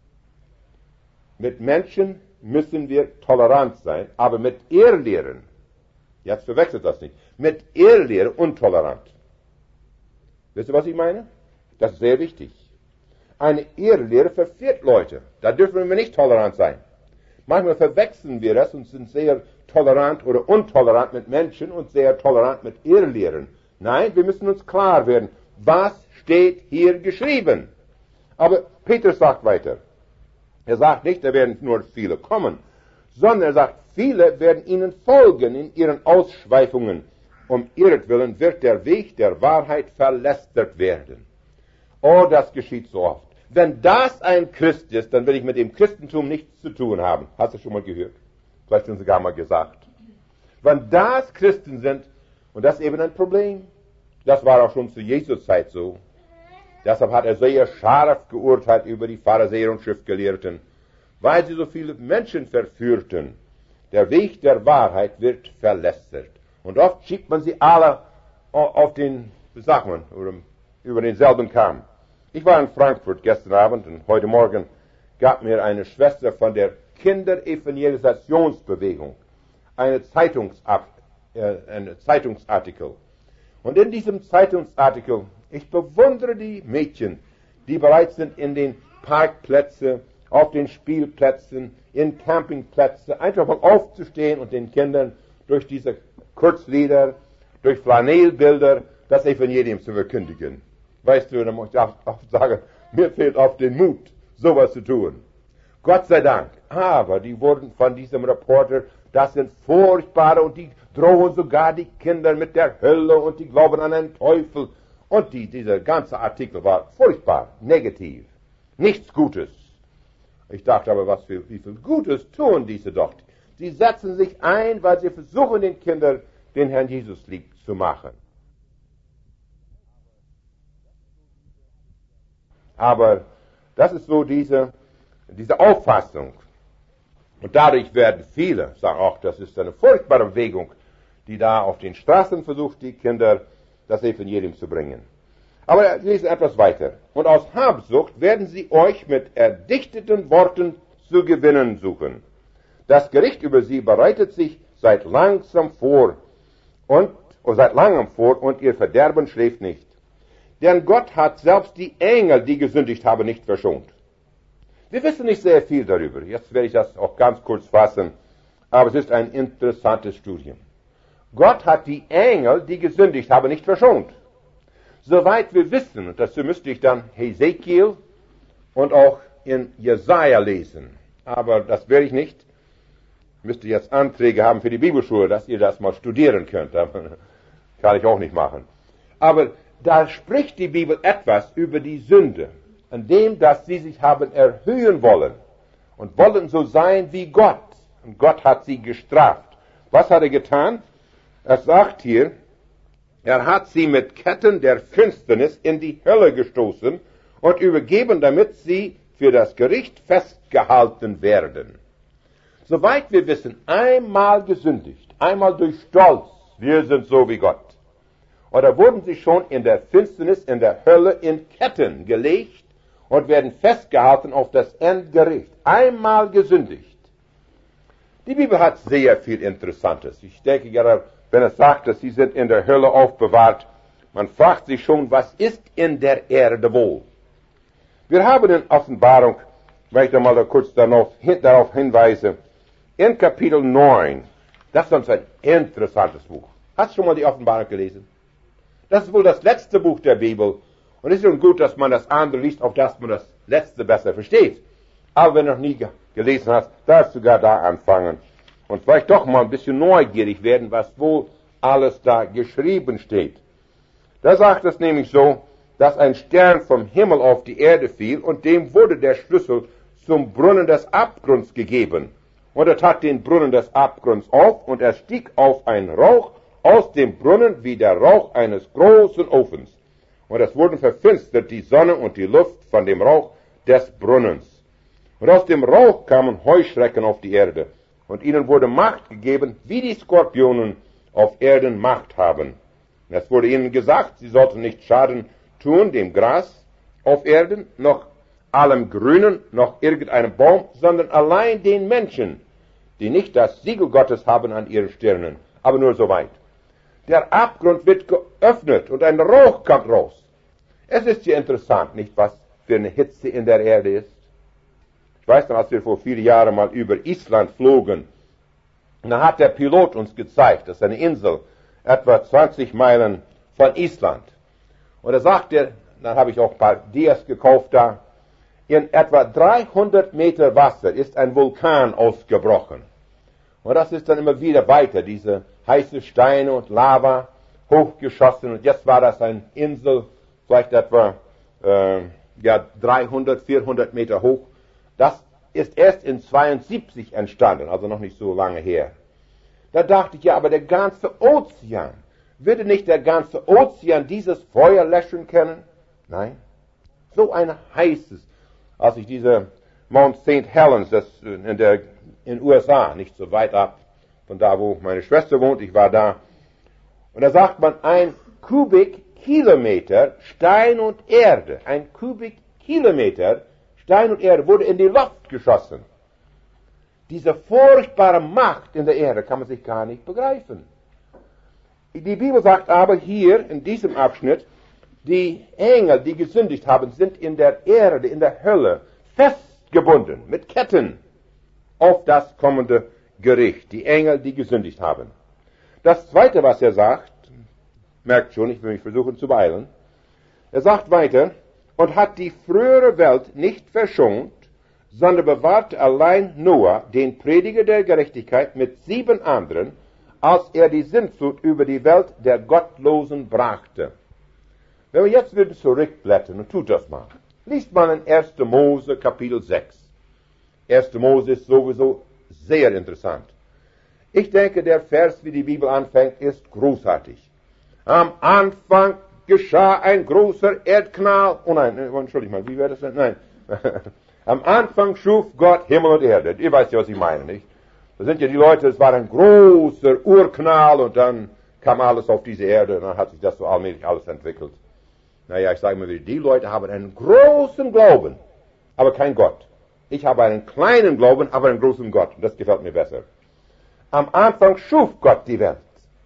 Mit Menschen müssen wir tolerant sein, aber mit Irrlehren, jetzt verwechselt das nicht, mit Irrlehren untolerant. Wisst ihr, was ich meine? Das ist sehr wichtig. Eine Irrlehre verführt Leute. Da dürfen wir nicht tolerant sein. Manchmal verwechseln wir das und sind sehr tolerant oder untolerant mit Menschen und sehr tolerant mit Irrlehren. Nein, wir müssen uns klar werden, was steht hier geschrieben. Aber Petrus sagt weiter. Er sagt nicht, da werden nur viele kommen, sondern er sagt, viele werden ihnen folgen in ihren Ausschweifungen. Um ihretwillen wird der Weg der Wahrheit verlästert werden. Oh, das geschieht so oft. Wenn das ein Christ ist, dann will ich mit dem Christentum nichts zu tun haben. Hast du schon mal gehört? Vielleicht schon sogar mal gesagt. Wenn das Christen sind, und das ist eben ein Problem, das war auch schon zu Jesus Zeit so. Deshalb hat er sehr scharf geurteilt über die Pharisäer und Schriftgelehrten, weil sie so viele Menschen verführten. Der Weg der Wahrheit wird verlästert. Und oft schiebt man sie alle auf den, wie sagt man, über denselben Kamm. Ich war in Frankfurt gestern Abend und heute Morgen gab mir eine Schwester von der Kinderevangelisationsbewegung einen Zeitungsartikel. Und in diesem Zeitungsartikel, ich bewundere die Mädchen, die bereit sind, in den Parkplätzen, auf den Spielplätzen, in Campingplätzen, einfach mal aufzustehen und den Kindern durch diese Kurzlieder, durch Flanellbilder das Evangelium zu verkündigen. Weißt du, da muss ich auch sagen, mir fehlt oft den Mut, sowas zu tun. Gott sei Dank. Aber die wurden von diesem Reporter, das sind furchtbare, und die drohen sogar die Kinder mit der Hölle und die glauben an einen Teufel. Und dieser ganze Artikel war furchtbar, negativ. Nichts Gutes. Ich dachte aber, wie viel Gutes tun diese doch. Sie setzen sich ein, weil sie versuchen, den Kindern den Herrn Jesus lieb zu machen. Aber das ist so diese Auffassung. Und dadurch werden viele sagen, auch das ist eine furchtbare Bewegung, die da auf den Straßen versucht, die Kinder das Evangelium zu bringen. Aber wir lesen etwas weiter. Und aus Habsucht werden sie euch mit erdichteten Worten zu gewinnen suchen. Das Gericht über sie bereitet sich seit langem vor und ihr Verderben schläft nicht. Denn Gott hat selbst die Engel, die gesündigt haben, nicht verschont. Wir wissen nicht sehr viel darüber. Jetzt werde ich das auch ganz kurz fassen. Aber es ist ein interessantes Studium. Gott hat die Engel, die gesündigt haben, nicht verschont. Soweit wir wissen, und dazu müsste ich dann Hesekiel und auch in Jesaja lesen. Aber das werde ich nicht. Ich müsste jetzt Anträge haben für die Bibelschule, dass ihr das mal studieren könnt. Das kann ich auch nicht machen. Aber da spricht die Bibel etwas über die Sünde, indem dass sie sich haben erhöhen wollen und wollen so sein wie Gott. Und Gott hat sie gestraft. Was hat er getan? Er sagt hier, er hat sie mit Ketten der Finsternis in die Hölle gestoßen und übergeben, damit sie für das Gericht festgehalten werden. Soweit wir wissen, einmal gesündigt, einmal durch Stolz, wir sind so wie Gott. Oder wurden sie schon in der Finsternis, in der Hölle, in Ketten gelegt und werden festgehalten auf das Endgericht. Einmal gesündigt. Die Bibel hat sehr viel Interessantes. Ich denke gerade, wenn es sagt, dass sie sind in der Hölle aufbewahrt, man fragt sich schon, was ist in der Erde wohl? Wir haben in Offenbarung, wenn ich da mal kurz darauf hinweise, in Kapitel 9, das ist ein interessantes Buch. Hast du schon mal die Offenbarung gelesen? Das ist wohl das letzte Buch der Bibel. Und es ist schon gut, dass man das andere liest, auf das man das letzte besser versteht. Aber wenn du noch nie gelesen hast, darfst du sogar da anfangen. Und vielleicht doch mal ein bisschen neugierig werden, was wohl alles da geschrieben steht. Da sagt es nämlich so, dass ein Stern vom Himmel auf die Erde fiel und dem wurde der Schlüssel zum Brunnen des Abgrunds gegeben. Und er tat den Brunnen des Abgrunds auf und er stieg auf ein Rauch aus dem Brunnen wie der Rauch eines großen Ofens. Und es wurden verfinstert die Sonne und die Luft von dem Rauch des Brunnens. Und aus dem Rauch kamen Heuschrecken auf die Erde. Und ihnen wurde Macht gegeben, wie die Skorpionen auf Erden Macht haben. Und es wurde ihnen gesagt, sie sollten nicht Schaden tun dem Gras auf Erden, noch allem Grünen, noch irgendeinem Baum, sondern allein den Menschen, die nicht das Siegel Gottes haben an ihren Stirnen. Aber nur so weit. Der Abgrund wird geöffnet und ein Rauch kommt raus. Es ist ja interessant, nicht, was für eine Hitze in der Erde ist. Ich weiß noch, als wir vor 4 Jahren mal über Island flogen, da hat der Pilot uns gezeigt, das ist eine Insel, etwa 20 Meilen von Island. Und er sagte, dann habe ich auch ein paar Dias gekauft da, in etwa 300 Meter Wasser ist ein Vulkan ausgebrochen. Und das ist dann immer wieder weiter, diese heiße Steine und Lava hochgeschossen. Und jetzt war das eine Insel, vielleicht etwa 300, 400 Meter hoch. Das ist erst in 72 entstanden, also noch nicht so lange her. Da dachte ich, ja, aber der ganze Ozean, würde nicht der ganze Ozean dieses Feuer löschen können? Nein. So ein heißes, als ich diese Mount St. Helens, das in USA, nicht so weit ab von da, wo meine Schwester wohnt, ich war da. Und da sagt man, ein Kubikkilometer Stein und Erde, ein Kubikkilometer Stein und Erde wurde in die Luft geschossen. Diese furchtbare Macht in der Erde kann man sich gar nicht begreifen. Die Bibel sagt aber hier in diesem Abschnitt, die Engel, die gesündigt haben, sind in der Erde, in der Hölle festgebunden mit Ketten auf das kommende Gericht. Die Engel, die gesündigt haben. Das Zweite, was er sagt, merkt schon, ich will mich versuchen zu beeilen. Er sagt weiter, und hat die frühere Welt nicht verschont, sondern bewahrte allein Noah, den Prediger der Gerechtigkeit, mit 7 anderen, als er die Sintflut über die Welt der Gottlosen brachte. Wenn wir jetzt wieder zurückblättern, und tut das mal, liest mal in 1. Mose Kapitel 6. 1. Mose ist sowieso sehr interessant. Ich denke, der Vers, wie die Bibel anfängt, ist großartig. Am Anfang geschah ein großer Erdknall. Oh nein, Entschuldigung, wie wäre das denn? Nein. Am Anfang schuf Gott Himmel und Erde. Ihr weißt ja, was ich meine, nicht? Da sind ja die Leute, es war ein großer Urknall und dann kam alles auf diese Erde und dann hat sich das so allmählich alles entwickelt. Naja, ich sage mal wieder, die Leute haben einen großen Glauben, aber kein Gott. Ich habe einen kleinen Glauben, aber einen großen Gott. Und das gefällt mir besser. Am Anfang schuf Gott die Welt.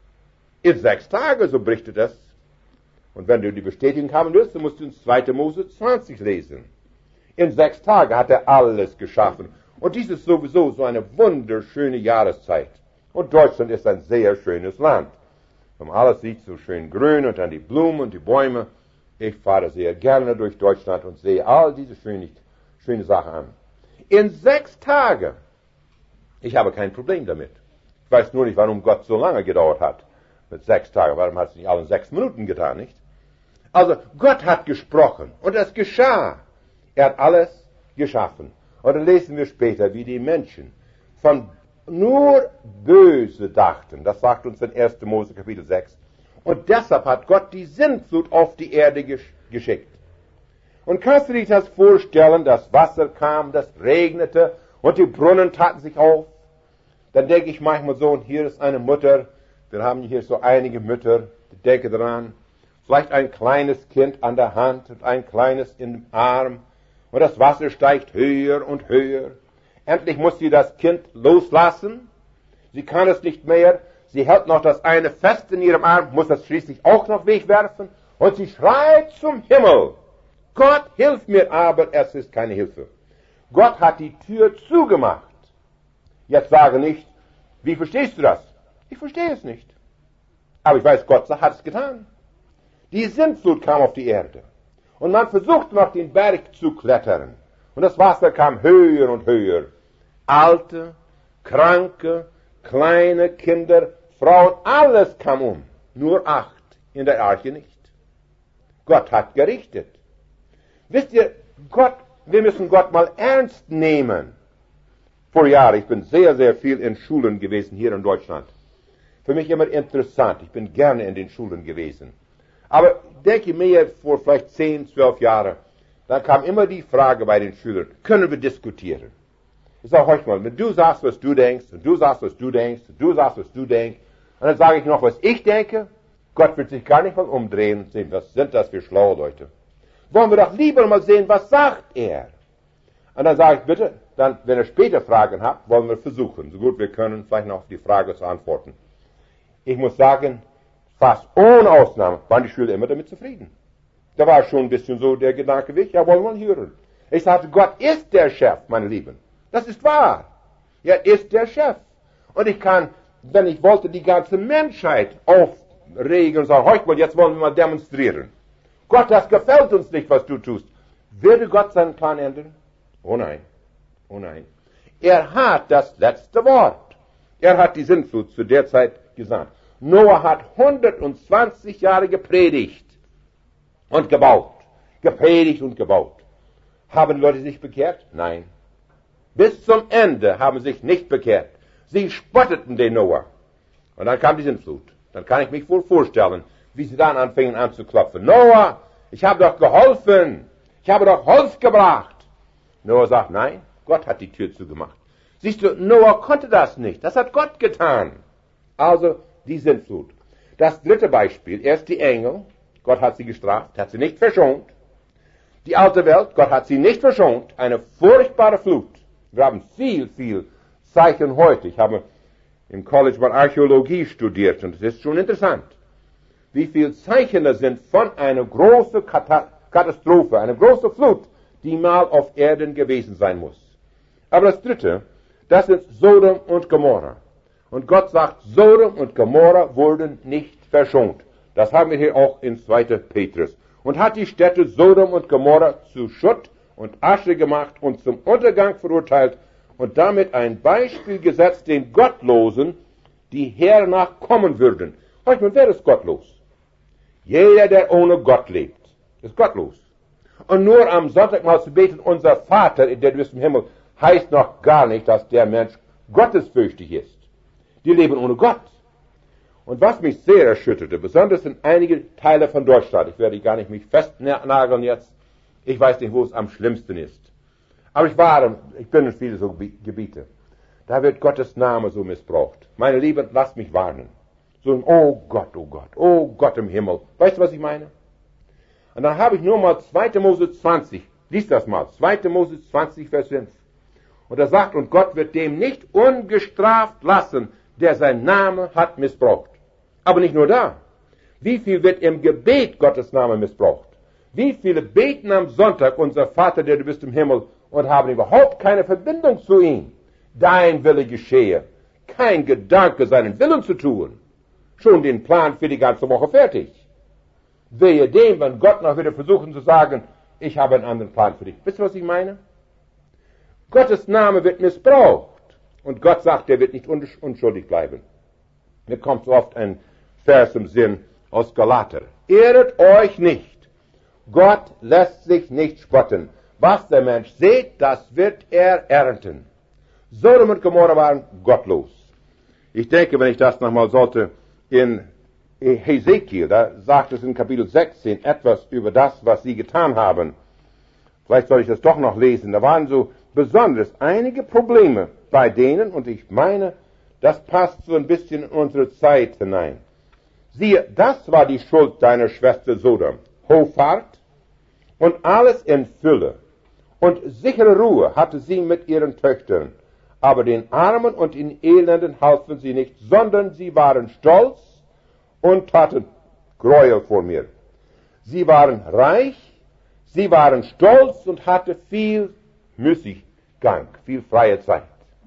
In 6 Tagen, so berichtet es. Und wenn du die Bestätigung haben willst, dann musst du in 2. Mose 20 lesen. In 6 Tagen hat er alles geschaffen. Und dies ist sowieso so eine wunderschöne Jahreszeit. Und Deutschland ist ein sehr schönes Land. Und alles sieht so schön grün und dann die Blumen und die Bäume. Ich fahre sehr gerne durch Deutschland und sehe all diese schöne Sachen an. In 6 Tagen. Ich habe kein Problem damit. Ich weiß nur nicht, warum Gott so lange gedauert hat. Mit 6 Tagen. Warum hat es nicht alle 6 Minuten getan, nicht? Also, Gott hat gesprochen. Und es geschah. Er hat alles geschaffen. Und dann lesen wir später, wie die Menschen von nur Böse dachten. Das sagt uns in 1. Mose Kapitel 6. Und deshalb hat Gott die Sintflut auf die Erde geschickt. Und kannst du dir das vorstellen, das Wasser kam, das regnete und die Brunnen taten sich auf? Dann denke ich manchmal so, und hier ist eine Mutter, wir haben hier so einige Mütter, ich denke daran, vielleicht ein kleines Kind an der Hand und ein kleines im Arm, und das Wasser steigt höher und höher. Endlich muss sie das Kind loslassen. Sie kann es nicht mehr. Sie hält noch das eine fest in ihrem Arm, muss das schließlich auch noch wegwerfen. Und sie schreit zum Himmel. Gott, hilf mir, aber es ist keine Hilfe. Gott hat die Tür zugemacht. Jetzt sage nicht, wie verstehst du das? Ich verstehe es nicht. Aber ich weiß, Gott hat es getan. Die Sintflut kam auf die Erde. Und man versuchte noch den Berg zu klettern. Und das Wasser kam höher und höher. Alte, Kranke, kleine Kinder, Frauen, alles kam um. Nur 8 in der Arche nicht. Gott hat gerichtet. Wisst ihr, wir müssen Gott mal ernst nehmen. Vor Jahren, ich bin sehr, sehr viel in Schulen gewesen hier in Deutschland. Für mich immer interessant. Ich bin gerne in den Schulen gewesen. Aber denke mir, vor vielleicht 10, 12 Jahren, dann kam immer die Frage bei den Schülern, können wir diskutieren? Ich sage euch mal, wenn du sagst, was du denkst, und du sagst, was du denkst, und du sagst, was du denkst, und dann sage ich noch, was ich denke, Gott wird sich gar nicht mal umdrehen und sehen, was sind das für schlaue Leute. Wollen wir doch lieber mal sehen, was sagt er? Und dann sage ich, bitte, dann, wenn ihr später Fragen habt, wollen wir versuchen, so gut wir können, vielleicht noch auf die Frage zu antworten. Ich muss sagen, fast ohne Ausnahme waren die Schüler immer damit zufrieden. Da war schon ein bisschen so der Gedanke weg, ja, wollen wir hören. Ich sagte, Gott ist der Chef, meine Lieben. Das ist wahr. Er ist der Chef. Und ich kann, wenn ich wollte, die ganze Menschheit aufregen und sagen, heute mal, jetzt wollen wir mal demonstrieren. Gott, das gefällt uns nicht, was du tust. Würde Gott seinen Plan ändern? Oh nein. Oh nein. Er hat das letzte Wort. Er hat die Sintflut zu der Zeit gesagt. Noah hat 120 Jahre gepredigt und gebaut. Gepredigt und gebaut. Haben die Leute sich bekehrt? Nein. Bis zum Ende haben sie sich nicht bekehrt. Sie spotteten den Noah. Und dann kam die Sintflut. Dann kann ich mich wohl vorstellen, wie sie dann anfingen anzuklopfen. Noah, ich habe doch geholfen. Ich habe doch Holz gebracht. Noah sagt, nein, Gott hat die Tür zugemacht. Siehst du, Noah konnte das nicht. Das hat Gott getan. Also die Sintflut. Das dritte Beispiel, erst die Engel. Gott hat sie gestraft, hat sie nicht verschont. Die alte Welt, Gott hat sie nicht verschont. Eine furchtbare Flut. Wir haben viel Zeichen heute. Ich habe im College mal Archäologie studiert und es ist schon interessant, wie viele Zeichen da sind von einer großen Katastrophe, eine große Flut, die mal auf Erden gewesen sein muss. Aber das dritte, das sind Sodom und Gomorra. Und Gott sagt, Sodom und Gomorra wurden nicht verschont. Das haben wir hier auch in 2. Petrus. Und hat die Städte Sodom und Gomorra zu Schutt und Asche gemacht und zum Untergang verurteilt und damit ein Beispiel gesetzt den Gottlosen, die hernach kommen würden. Heute, wer ist gottlos? Jeder, der ohne Gott lebt, ist gottlos. Und nur am Sonntag mal zu beten, unser Vater, der du bist im Himmel, heißt noch gar nicht, dass der Mensch gottesfürchtig ist. Die leben ohne Gott. Und was mich sehr erschütterte, besonders in einigen Teilen von Deutschland, ich werde gar nicht mich festnageln jetzt, ich weiß nicht, wo es am schlimmsten ist. Aber ich bin in vielen so Gebiete. Da wird Gottes Name so missbraucht. Meine Lieben, lasst mich warnen. So ein, oh Gott im Himmel. Weißt du, was ich meine? Und dann habe ich nur mal 2. Mose 20. Lies das mal. 2. Mose 20, Vers 5. Und er sagt, und Gott wird dem nicht ungestraft lassen, der sein Name hat missbraucht. Aber nicht nur da. Wie viel wird im Gebet Gottes Name missbraucht? Wie viele beten am Sonntag, unser Vater, der du bist im Himmel, und haben überhaupt keine Verbindung zu ihm? Dein Wille geschehe. Kein Gedanke, seinen Willen zu tun. Schon den Plan für die ganze Woche fertig. Wehe dem, wenn Gott noch wieder versuchen zu sagen, ich habe einen anderen Plan für dich. Wisst ihr, was ich meine? Gottes Name wird missbraucht. Und Gott sagt, er wird nicht unschuldig bleiben. Mir kommt so oft ein Vers im Sinn aus Galater. Irret euch nicht. Gott lässt sich nicht spotten. Was der Mensch sät, das wird er ernten. Sodom und Gomorra waren gottlos. Ich denke, wenn ich das nochmal sollte, in Hesekiel, da sagt es in Kapitel 16 etwas über das, was sie getan haben. Vielleicht soll ich das doch noch lesen. Da waren so besonders einige Probleme bei denen, und ich meine, das passt so ein bisschen in unsere Zeit hinein. Siehe, das war die Schuld deiner Schwester Sodom. Hoffart und alles in Fülle. Und sichere Ruhe hatte sie mit ihren Töchtern. Aber den Armen und den Elenden halfen sie nicht, sondern sie waren stolz und taten Gräuel vor mir. Sie waren reich, sie waren stolz und hatten viel Müßiggang, viel freie Zeit.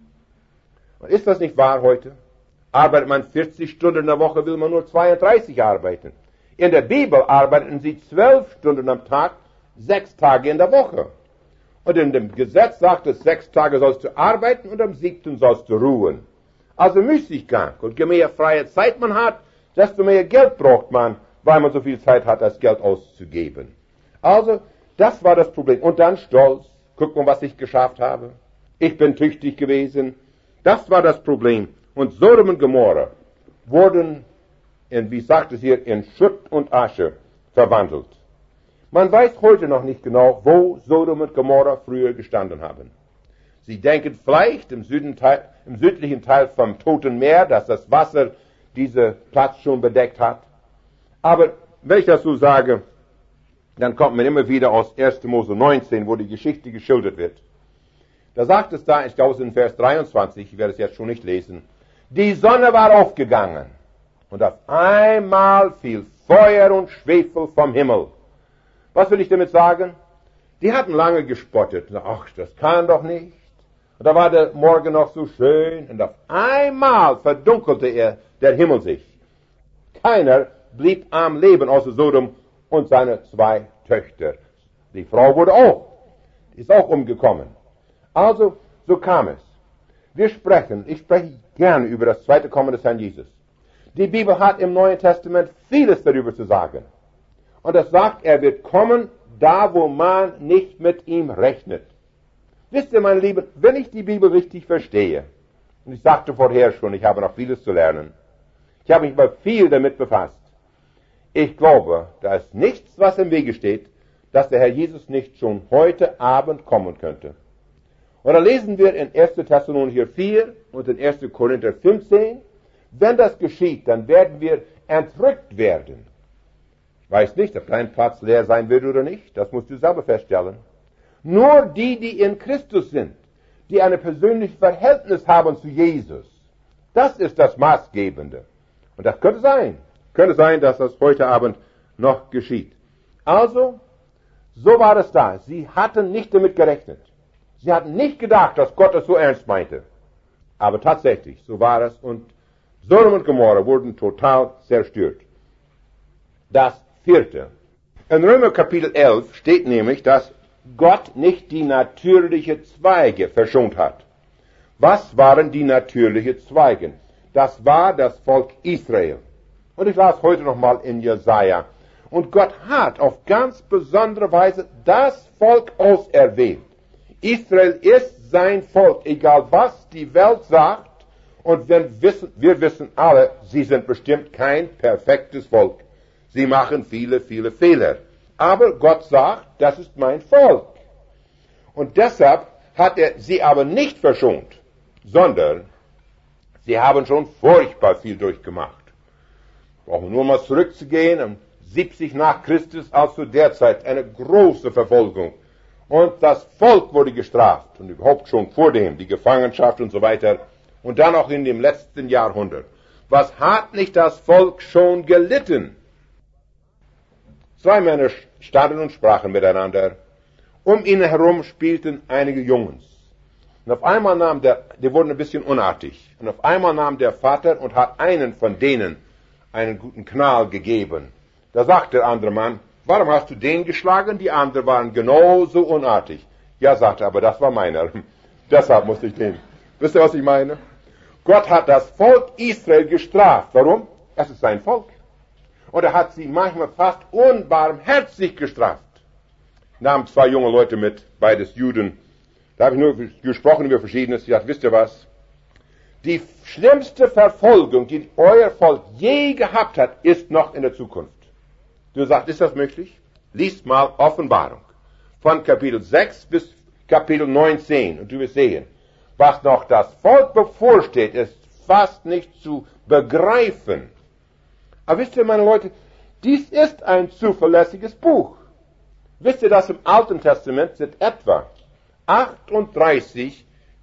Und ist das nicht wahr heute? Arbeitet man 40 Stunden in der Woche, will man nur 32 arbeiten. In der Bibel arbeiteten sie 12 Stunden am Tag, 6 Tage in der Woche. Und in dem Gesetz sagt es, 6 Tage sollst du arbeiten und am 7. sollst du ruhen. Also Müßiggang. Und je mehr freie Zeit man hat, desto mehr Geld braucht man, weil man so viel Zeit hat, das Geld auszugeben. Also, das war das Problem. Und dann Stolz. Guck mal, was ich geschafft habe. Ich bin tüchtig gewesen. Das war das Problem. Und Sodom und Gomorra wurden, wie sagt es hier, in Schutt und Asche verwandelt. Man weiß heute noch nicht genau, wo Sodom und Gomorra früher gestanden haben. Sie denken vielleicht im südlichen Teil vom Toten Meer, dass das Wasser diesen Platz schon bedeckt hat. Aber wenn ich das so sage, dann kommt man immer wieder aus 1. Mose 19, wo die Geschichte geschildert wird. Da sagt es da, ich glaube es in Vers 23, ich werde es jetzt schon nicht lesen, die Sonne war aufgegangen und auf einmal fiel Feuer und Schwefel vom Himmel. Was will ich damit sagen? Die hatten lange gespottet. Ach, das kann doch nicht. Und da war der Morgen noch so schön und auf einmal verdunkelte der Himmel sich. Keiner blieb am Leben außer Sodom und seine 2 Töchter. Die Frau ist auch umgekommen. Also, so kam es. Ich spreche gerne über das zweite Kommen des Herrn Jesus. Die Bibel hat im Neuen Testament vieles darüber zu sagen. Und es sagt, er wird kommen, da wo man nicht mit ihm rechnet. Wisst ihr, meine Lieben, wenn ich die Bibel richtig verstehe, und ich sagte vorher schon, ich habe noch vieles zu lernen, ich habe mich mal viel damit befasst, ich glaube, da ist nichts, was im Wege steht, dass der Herr Jesus nicht schon heute Abend kommen könnte. Und da lesen wir in 1. Thessalonicher 4 und in 1. Korinther 15, wenn das geschieht, dann werden wir entrückt werden. Ich weiß nicht, ob dein Platz leer sein wird oder nicht, das musst du selber feststellen. Nur die in Christus sind, die ein persönliches Verhältnis haben zu Jesus, das ist das Maßgebende. Und das könnte sein, dass das heute Abend noch geschieht. Also, so war es da. Sie hatten nicht damit gerechnet. Sie hatten nicht gedacht, dass Gott es so ernst meinte. Aber tatsächlich, so war es. Und Sodom und Gomorra wurden total zerstört. Das 4. In Römer Kapitel 11 steht nämlich, dass Gott nicht die natürlichen Zweige verschont hat. Was waren die natürlichen Zweige? Das war das Volk Israel. Und ich las heute nochmal in Jesaja. Und Gott hat auf ganz besondere Weise das Volk auserwählt. Israel ist sein Volk, egal was die Welt sagt. Und wir wissen alle, sie sind bestimmt kein perfektes Volk. Sie machen viele, viele Fehler. Aber Gott sagt, das ist mein Volk. Und deshalb hat er sie aber nicht verschont, sondern sie haben schon furchtbar viel durchgemacht. Brauchen nur mal zurückzugehen, um 70 nach Christus, als zu der Zeit eine große Verfolgung. Und das Volk wurde gestraft. Und überhaupt schon vor dem, die Gefangenschaft und so weiter. Und dann auch in dem letzten Jahrhundert. Was hat nicht das Volk schon gelitten? 2 Männer standen und sprachen miteinander. Um ihn herum spielten einige Jungens. Und auf einmal die wurden ein bisschen unartig. Und auf einmal nahm der Vater und hat einen von denen einen guten Knall gegeben. Da sagt der andere Mann, warum hast du den geschlagen? Die anderen waren genauso unartig. Ja, sagte er, aber das war meiner. Deshalb musste ich den. Wisst ihr, was ich meine? Gott hat das Volk Israel gestraft. Warum? Es ist sein Volk. Und er hat sie manchmal fast unbarmherzig gestraft. Nahmen 2 junge Leute mit, beides Juden. Da habe ich nur gesprochen über Verschiedenes. Ich dachte, wisst ihr was? Die schlimmste Verfolgung, die euer Volk je gehabt hat, ist noch in der Zukunft. Du sagst, ist das möglich? Lies mal Offenbarung. Von Kapitel 6 bis Kapitel 19. Und du wirst sehen, was noch das Volk bevorsteht, ist fast nicht zu begreifen. Aber wisst ihr, meine Leute, dies ist ein zuverlässiges Buch. Wisst ihr, dass im Alten Testament sind etwa 38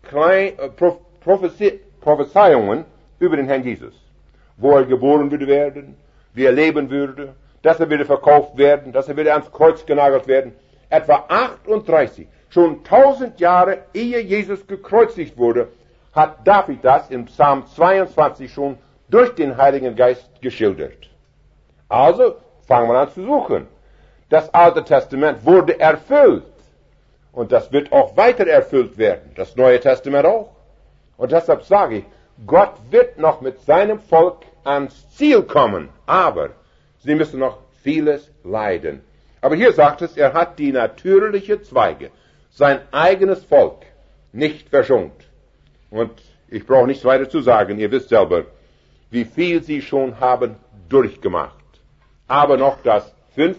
Prophezeiungen über den Herrn Jesus. Wo er geboren würde werden, wie er leben würde, dass er würde verkauft werden, dass er würde ans Kreuz genagelt werden. Etwa 38. Schon 1000 Jahre ehe Jesus gekreuzigt wurde, hat David das in Psalm 22 schon durch den Heiligen Geist geschildert. Also, fangen wir an zu suchen. Das Alte Testament wurde erfüllt. Und das wird auch weiter erfüllt werden. Das Neue Testament auch. Und deshalb sage ich, Gott wird noch mit seinem Volk ans Ziel kommen. Aber sie müssen noch vieles leiden. Aber hier sagt es, er hat die natürliche Zweige, sein eigenes Volk, nicht verschont. Und ich brauche nichts weiter zu sagen. Ihr wisst selber, wie viel sie schon haben durchgemacht. Aber noch das 5.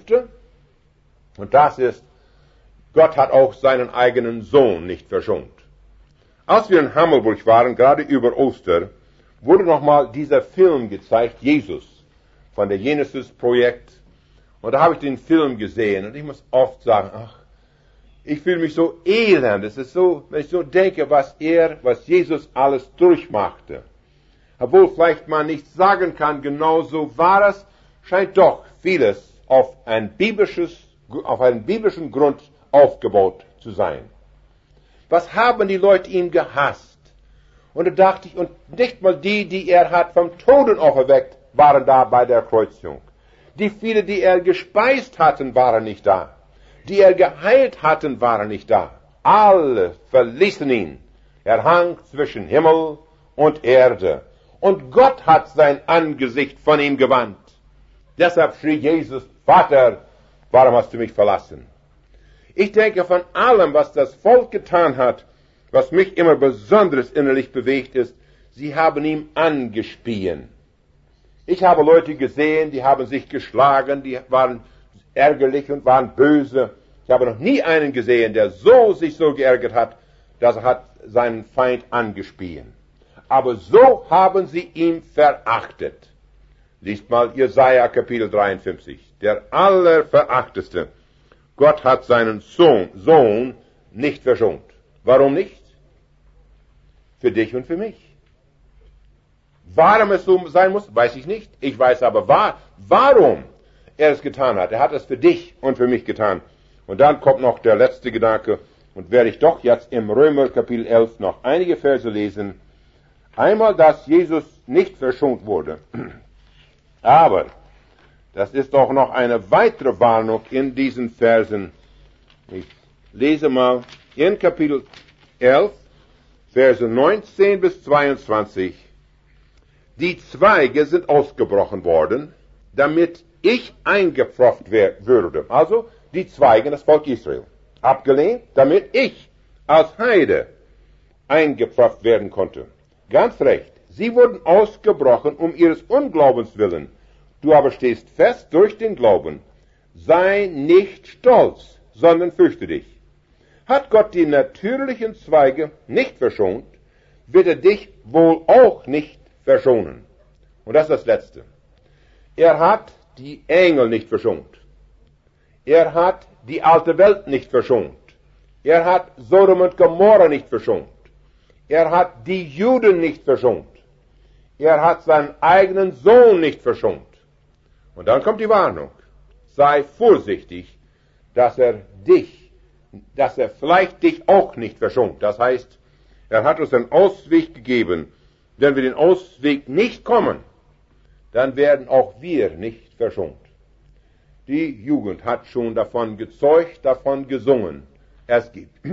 Und das ist, Gott hat auch seinen eigenen Sohn nicht verschont. Als wir in Hammelburg waren, gerade über Ostern, wurde nochmal dieser Film gezeigt, Jesus, von der Genesis-Projekt. Und da habe ich den Film gesehen und ich muss oft sagen, ach, ich fühle mich so elend. Es ist so, wenn ich so denke, was Jesus alles durchmachte. Obwohl vielleicht man nicht sagen kann, genau so war es, scheint doch vieles auf einen biblischen Grund aufgebaut zu sein. Was haben die Leute ihm gehasst? Und da dachte ich, und nicht mal die er hat vom Toten auferweckt, waren da bei der Kreuzigung. Die viele, die er gespeist hatten, waren nicht da. Die er geheilt hatten, waren nicht da. Alle verließen ihn. Er hang zwischen Himmel und Erde. Und Gott hat sein Angesicht von ihm gewandt. Deshalb schrie Jesus, Vater, warum hast du mich verlassen? Ich denke, von allem, was das Volk getan hat, was mich immer besonders innerlich bewegt ist, sie haben ihm angespien. Ich habe Leute gesehen, die haben sich geschlagen, die waren ärgerlich und waren böse. Ich habe noch nie einen gesehen, der sich so geärgert hat, dass er hat seinen Feind angespien. Aber so haben sie ihn verachtet. Liest mal Jesaja Kapitel 53. Der Allerverachteste. Gott hat seinen Sohn nicht verschont. Warum nicht? Für dich und für mich. Warum es so sein muss, weiß ich nicht. Ich weiß aber, warum er es getan hat. Er hat es für dich und für mich getan. Und dann kommt noch der letzte Gedanke. Und werde ich doch jetzt im Römer Kapitel 11 noch einige Verse lesen. Einmal, dass Jesus nicht verschont wurde. Aber das ist auch noch eine weitere Warnung in diesen Versen. Ich lese mal in Kapitel 11, Verse 19 bis 22. Die Zweige sind ausgebrochen worden, damit ich eingepfropft würde. Also die Zweige, das Volk Israel. Abgelehnt, damit ich als Heide eingepfropft werden konnte. Ganz recht, sie wurden ausgebrochen um ihres Unglaubens willen. Du aber stehst fest durch den Glauben. Sei nicht stolz, sondern fürchte dich. Hat Gott die natürlichen Zweige nicht verschont, wird er dich wohl auch nicht verschonen. Und das ist das Letzte. Er hat die Engel nicht verschont. Er hat die alte Welt nicht verschont. Er hat Sodom und Gomorra nicht verschont. Er hat die Juden nicht verschont. Er hat seinen eigenen Sohn nicht verschont. Und dann kommt die Warnung. Sei vorsichtig, dass er vielleicht dich auch nicht verschont. Das heißt, er hat uns einen Ausweg gegeben. Wenn wir den Ausweg nicht kommen, dann werden auch wir nicht verschont. Die Jugend hat schon davon gezeugt, davon gesungen. Es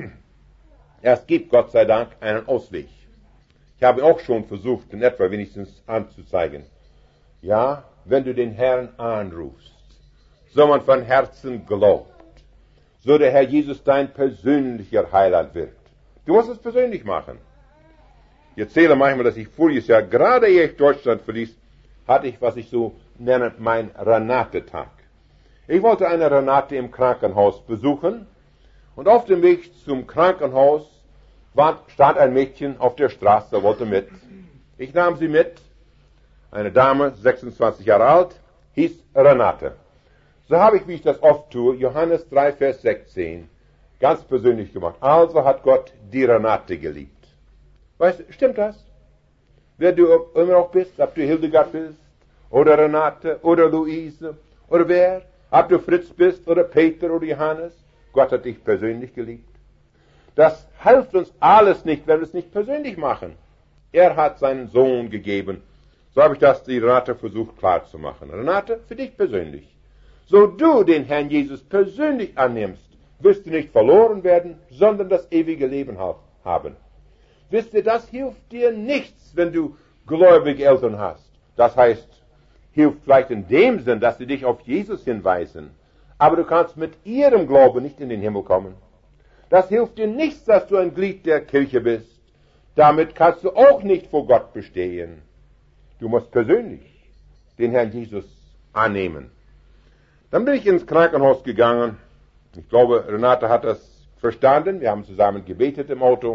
gibt Gott sei Dank einen Ausweg. Ich habe auch schon versucht, in etwa wenigstens anzuzeigen. Ja, wenn du den Herrn anrufst, so man von Herzen glaubt, so der Herr Jesus dein persönlicher Heiland wird. Du musst es persönlich machen. Ich erzähle manchmal, dass ich voriges Jahr, gerade ehe ich Deutschland verließ, hatte ich, was ich so nenne, mein Renate-Tag. Ich wollte eine Renate im Krankenhaus besuchen und auf dem Weg zum Krankenhaus stand ein Mädchen auf der Straße, wollte mit. Ich nahm sie mit. Eine Dame, 26 Jahre alt, hieß Renate. So habe ich, wie ich das oft tue, Johannes 3, Vers 16, ganz persönlich gemacht. Also hat Gott die Renate geliebt. Weißt du, stimmt das? Wer du immer noch bist, ob du Hildegard bist, oder Renate, oder Luise, oder wer, ob du Fritz bist, oder Peter, oder Johannes, Gott hat dich persönlich geliebt. Das hilft uns alles nicht, wenn wir es nicht persönlich machen. Er hat seinen Sohn gegeben. So habe ich das die Renate versucht klarzumachen. Renate, für dich persönlich. so du den Herrn Jesus persönlich annimmst, wirst du nicht verloren werden, sondern das ewige Leben haben. Wisst ihr, das hilft dir nichts, wenn du gläubige Eltern hast. Das heißt, hilft vielleicht in dem Sinn, dass sie dich auf Jesus hinweisen. Aber du kannst mit ihrem Glauben nicht in den Himmel kommen. Das hilft dir nichts, dass du ein Glied der Kirche bist. Damit kannst du auch nicht vor Gott bestehen. Du musst persönlich den Herrn Jesus annehmen. Dann bin ich ins Krankenhaus gegangen. Ich glaube, Renate hat das verstanden. Wir haben zusammen gebetet im Auto.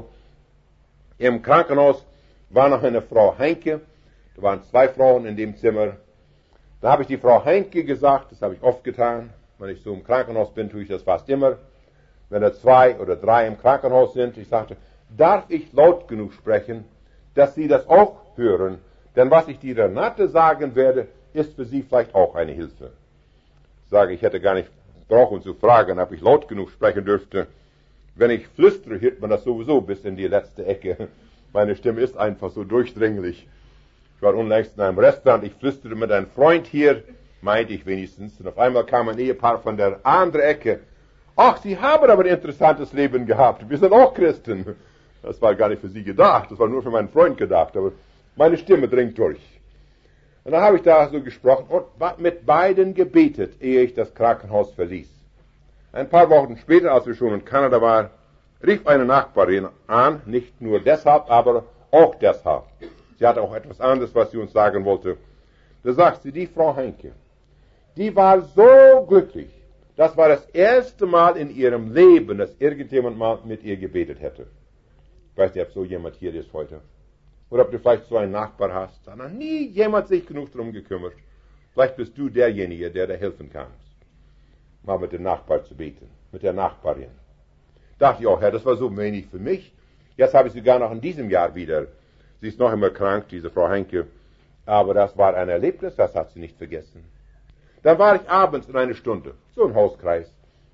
Im Krankenhaus war noch eine Frau Heinke. Da waren 2 Frauen in dem Zimmer. Da habe ich die Frau Heinke gesagt, das habe ich oft getan. Wenn ich so im Krankenhaus bin, tue ich das fast immer. Wenn da 2 oder 3 im Krankenhaus sind, ich sagte, darf ich laut genug sprechen, dass Sie das auch hören? Denn was ich die Renate sagen werde, ist für Sie vielleicht auch eine Hilfe. Ich sage, ich hätte gar nicht brauchen zu fragen, ob ich laut genug sprechen dürfte. Wenn ich flüstere, hört man das sowieso bis in die letzte Ecke. Meine Stimme ist einfach so durchdringlich. Ich war unlängst in einem Restaurant, ich flüsterte mit einem Freund hier, meinte ich wenigstens, und auf einmal kam ein Ehepaar von der anderen Ecke. Ach, Sie haben aber ein interessantes Leben gehabt. Wir sind auch Christen. Das war gar nicht für Sie gedacht, das war nur für meinen Freund gedacht, aber meine Stimme dringt durch. Und dann habe ich da so gesprochen und mit beiden gebetet, ehe ich das Krankenhaus verließ. Ein paar Wochen später, als wir schon in Kanada waren, rief eine Nachbarin an, nicht nur deshalb, aber auch deshalb. Sie hatte auch etwas anderes, was sie uns sagen wollte. Da sagt sie, die Frau Heinke, die war so glücklich. Das war das erste Mal in ihrem Leben, dass irgendjemand mal mit ihr gebetet hätte. Ich weiß nicht, ob so jemand hier ist heute. Oder ob du vielleicht so einen Nachbar hast. Da hat noch nie jemand sich genug darum gekümmert. Vielleicht bist du derjenige, der da helfen kann. Mal mit dem Nachbar zu beten. Mit der Nachbarin. Dachte ich auch, Herr, das war so wenig für mich. Jetzt habe ich sie sogar noch in diesem Jahr wieder. Sie ist noch immer krank, diese Frau Heinke. Aber das war ein Erlebnis, das hat sie nicht vergessen. Dann war ich abends in einer Stunde, so ein Hauskreis.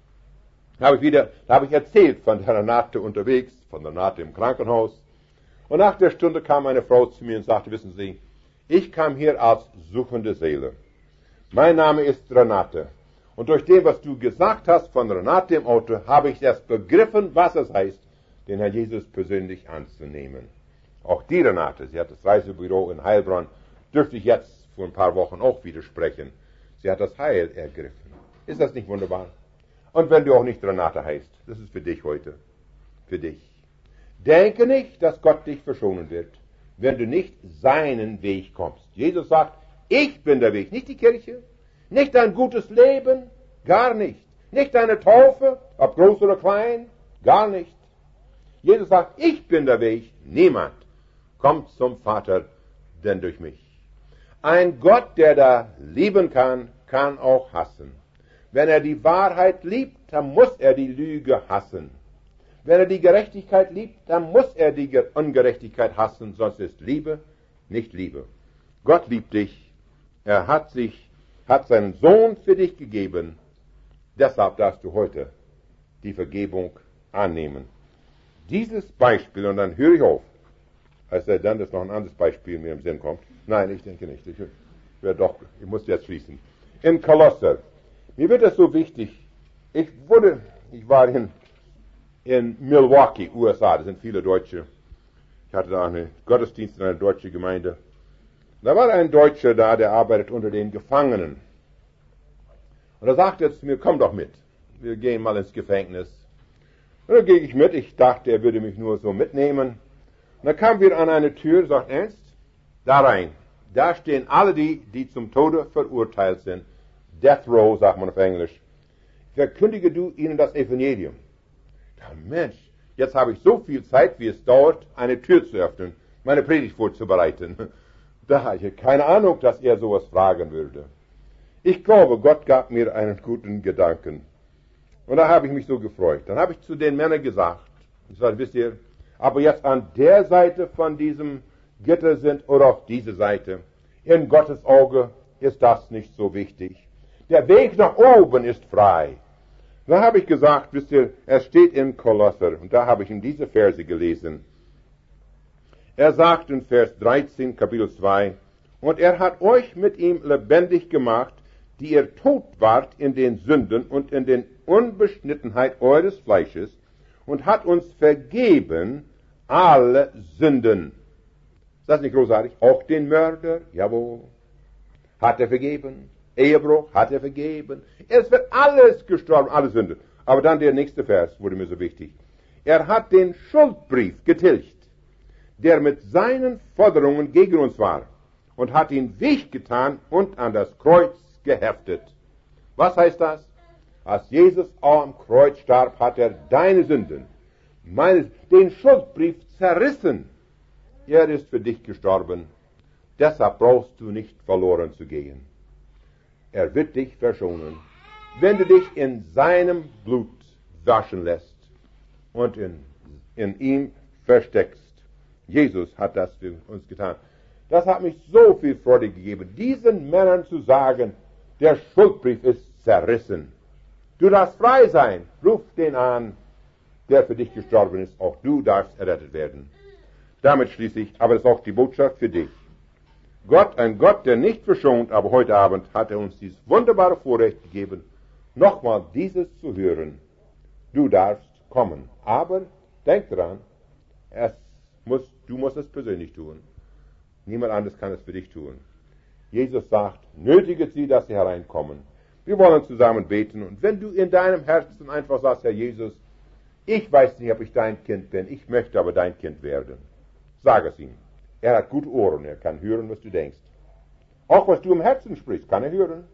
Da habe ich erzählt von der Renate unterwegs, von der Renate im Krankenhaus. Und nach der Stunde kam eine Frau zu mir und sagte, wissen Sie, ich kam hier als suchende Seele. Mein Name ist Renate. Und durch dem, was du gesagt hast von Renate im Auto, habe ich erst begriffen, was es heißt, den Herrn Jesus persönlich anzunehmen. Auch die Renate, sie hat das Reisebüro in Heilbronn, dürfte ich jetzt vor ein paar Wochen auch widersprechen. Sie hat das Heil ergriffen. Ist das nicht wunderbar? Und wenn du auch nicht Renate heißt, das ist für dich heute. Für dich. Denke nicht, dass Gott dich verschonen wird, wenn du nicht seinen Weg kommst. Jesus sagt, ich bin der Weg, nicht die Kirche, nicht dein gutes Leben, gar nicht. Nicht deine Taufe, ob groß oder klein, gar nicht. Jesus sagt, ich bin der Weg, niemand kommt zum Vater, denn durch mich. Ein Gott, der da lieben kann, kann auch hassen. Wenn er die Wahrheit liebt, dann muss er die Lüge hassen. Wenn er die Gerechtigkeit liebt, dann muss er die Ungerechtigkeit hassen, sonst ist Liebe nicht Liebe. Gott liebt dich. Er hat seinen Sohn für dich gegeben. Deshalb darfst du heute die Vergebung annehmen. Dieses Beispiel, und dann höre ich auf, als sei dann, dass noch ein anderes Beispiel mir im Sinn kommt. Nein, ich denke nicht. Ich muss jetzt schließen. In Kolosser. Mir wird das so wichtig. Ich war in Milwaukee, USA, da sind viele Deutsche. Ich hatte da einen Gottesdienst in einer deutschen Gemeinde. Da war ein Deutscher da, der arbeitet unter den Gefangenen. Und er sagte zu mir, komm doch mit. Wir gehen mal ins Gefängnis. Und dann ging ich mit. Ich dachte, er würde mich nur so mitnehmen. Und dann kamen wir an eine Tür, sagt Ernst, da rein. Da stehen alle die zum Tode verurteilt sind. Death Row, sagt man auf Englisch. Verkündige du ihnen das Evangelium. Ja, Mensch, jetzt habe ich so viel Zeit, wie es dauert, eine Tür zu öffnen, meine Predigt vorzubereiten. Da hatte ich keine Ahnung, dass er sowas fragen würde. Ich glaube, Gott gab mir einen guten Gedanken. Und da habe ich mich so gefreut. Dann habe ich zu den Männern gesagt, ich sagte, wisst ihr, aber jetzt an der Seite von diesem Gitter sind oder auf diese Seite. In Gottes Auge ist das nicht so wichtig. Der Weg nach oben ist frei. Da habe ich gesagt, wisst ihr, es steht in Kolosser, und da habe ich ihm diese Verse gelesen. Er sagt in Vers 13, Kapitel 2, und er hat euch mit ihm lebendig gemacht, die ihr tot wart in den Sünden und in den Unbeschnittenheit eures Fleisches, und hat uns vergeben alle Sünden. Ist das nicht großartig? Auch den Mörder, jawohl, hat er vergeben. Ehebruch hat er vergeben. Es wird alles gestorben, alle Sünden. Aber dann der nächste Vers wurde mir so wichtig. Er hat den Schuldbrief getilgt, der mit seinen Forderungen gegen uns war, und hat ihn weggetan und an das Kreuz geheftet. Was heißt das? Als Jesus am Kreuz starb, hat er deine Sünden, den Schuldbrief zerrissen. Er ist für dich gestorben. Deshalb brauchst du nicht verloren zu gehen. Er wird dich verschonen, wenn du dich in seinem Blut waschen lässt und in ihm versteckst. Jesus hat das für uns getan. Das hat mich so viel Freude gegeben, diesen Männern zu sagen, der Schuldbrief ist zerrissen. Du darfst frei sein. Ruf den an, der für dich gestorben ist. Auch du darfst errettet werden. Damit schließe ich, aber das ist auch die Botschaft für dich. Gott, ein Gott, der nicht verschont, aber heute Abend hat er uns dieses wunderbare Vorrecht gegeben, nochmal dieses zu hören. Du darfst kommen. Aber denk dran, du musst es persönlich tun. Niemand anderes kann es für dich tun. Jesus sagt, nötiget sie, dass sie hereinkommen. Wir wollen zusammen beten. Und wenn du in deinem Herzen einfach sagst, Herr Jesus, ich weiß nicht, ob ich dein Kind bin, ich möchte aber dein Kind werden. Sag es ihm. Er hat gute Ohren, er kann hören, was du denkst. Auch was du im Herzen sprichst, kann er hören.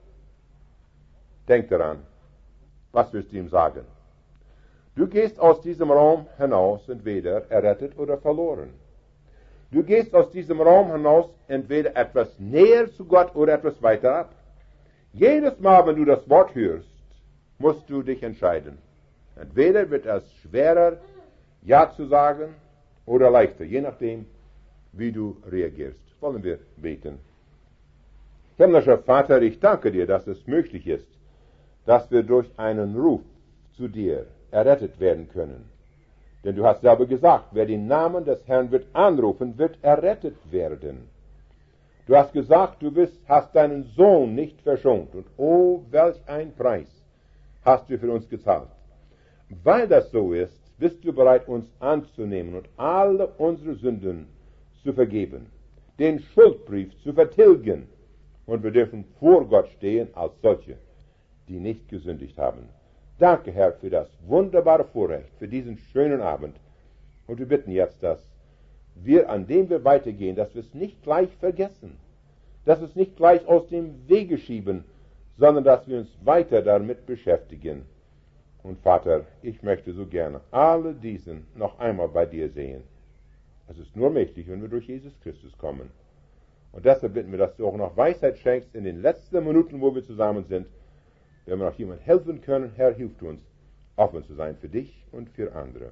Denk daran, was wirst du ihm sagen? Du gehst aus diesem Raum hinaus, entweder errettet oder verloren. Du gehst aus diesem Raum hinaus, entweder etwas näher zu Gott oder etwas weiter ab. Jedes Mal, wenn du das Wort hörst, musst du dich entscheiden. Entweder wird es schwerer, Ja zu sagen, oder leichter, je nachdem, wie du reagierst. Wollen wir beten. Himmlischer Vater, ich danke dir, dass es möglich ist, dass wir durch einen Ruf zu dir errettet werden können. Denn du hast selber gesagt, wer den Namen des Herrn wird anrufen, wird errettet werden. Du hast gesagt, hast deinen Sohn nicht verschont. Und oh, welch ein Preis hast du für uns gezahlt. Weil das so ist, bist du bereit, uns anzunehmen und alle unsere Sünden zu vergeben, den Schuldbrief zu vertilgen, und wir dürfen vor Gott stehen als solche, die nicht gesündigt haben. Danke, Herr, für das wunderbare Vorrecht, für diesen schönen Abend. Und wir bitten jetzt, dass wir, an dem wir weitergehen, dass wir es nicht gleich vergessen, dass wir es nicht gleich aus dem Wege schieben, sondern dass wir uns weiter damit beschäftigen. Und Vater, ich möchte so gerne alle diesen noch einmal bei dir sehen. Es ist nur möglich, wenn wir durch Jesus Christus kommen. Und deshalb bitten wir, dass du auch noch Weisheit schenkst in den letzten Minuten, wo wir zusammen sind, wenn wir noch jemand helfen können. Herr, hilf uns, offen zu sein für dich und für andere.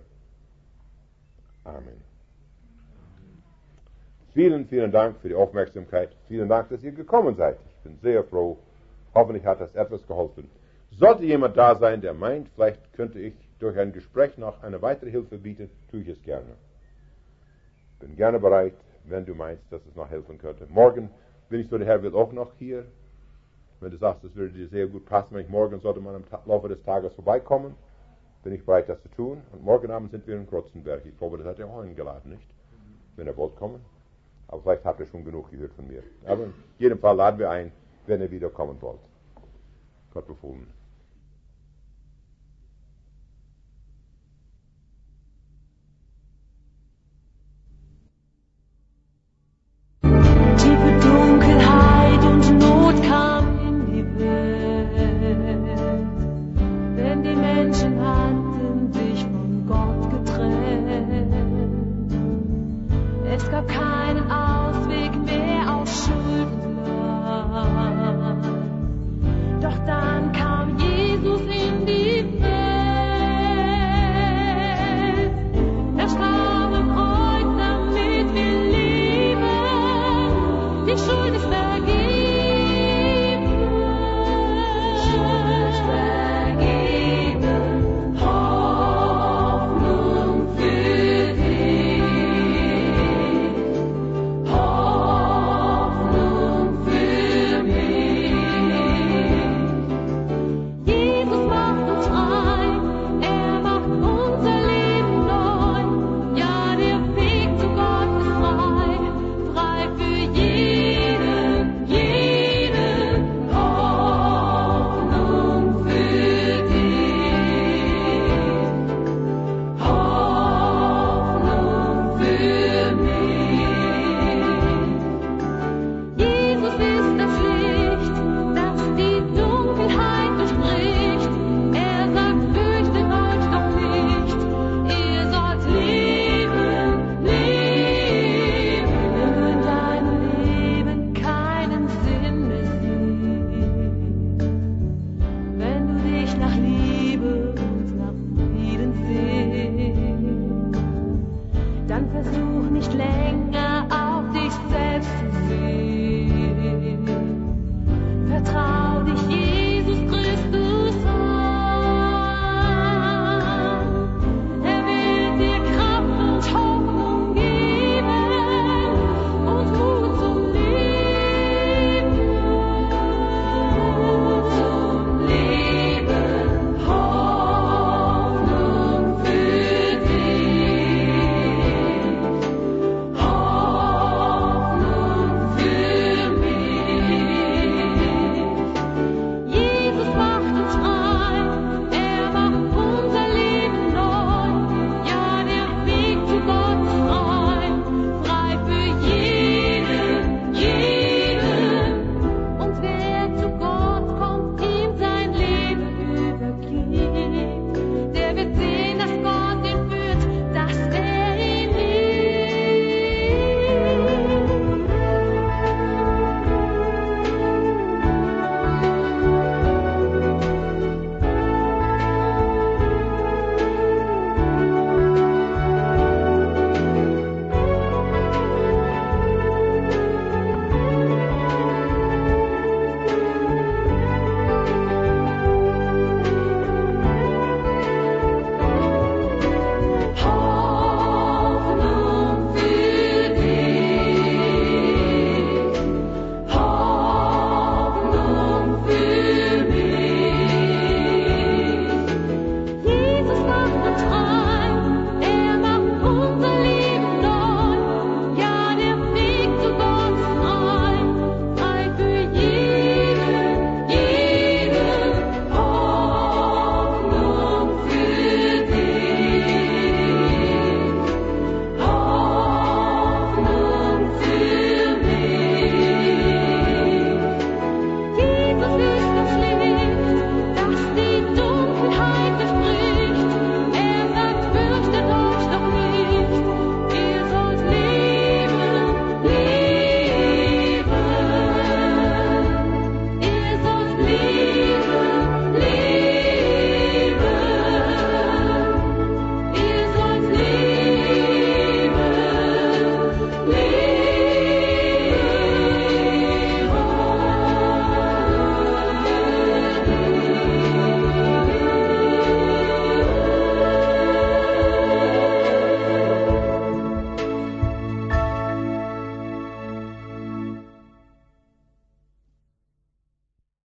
Amen. Vielen, vielen Dank für die Aufmerksamkeit. Vielen Dank, dass ihr gekommen seid. Ich bin sehr froh. Hoffentlich hat das etwas geholfen. Sollte jemand da sein, der meint, vielleicht könnte ich durch ein Gespräch noch eine weitere Hilfe bieten, tue ich es gerne. Bin gerne bereit, wenn du meinst, dass es noch helfen könnte. Morgen bin ich so, der Herr will auch noch hier. Wenn du sagst, das würde dir sehr gut passen, wenn ich morgen sollte man im Laufe des Tages vorbeikommen, bin ich bereit, das zu tun. Und morgen Abend sind wir in Krotzenberg. Ich glaube, das hat er auch eingeladen, nicht? Wenn er wollt kommen. Aber vielleicht habt ihr schon genug gehört von mir. Aber in jedem Fall laden wir ein, wenn ihr wieder kommen wollt. Gott befohlen. Es gab keinen Ausweg mehr aus Schuldenland. Doch dann kam Jesus. dann versuch nicht länger auf dich selbst zu sehen. Vertrau dich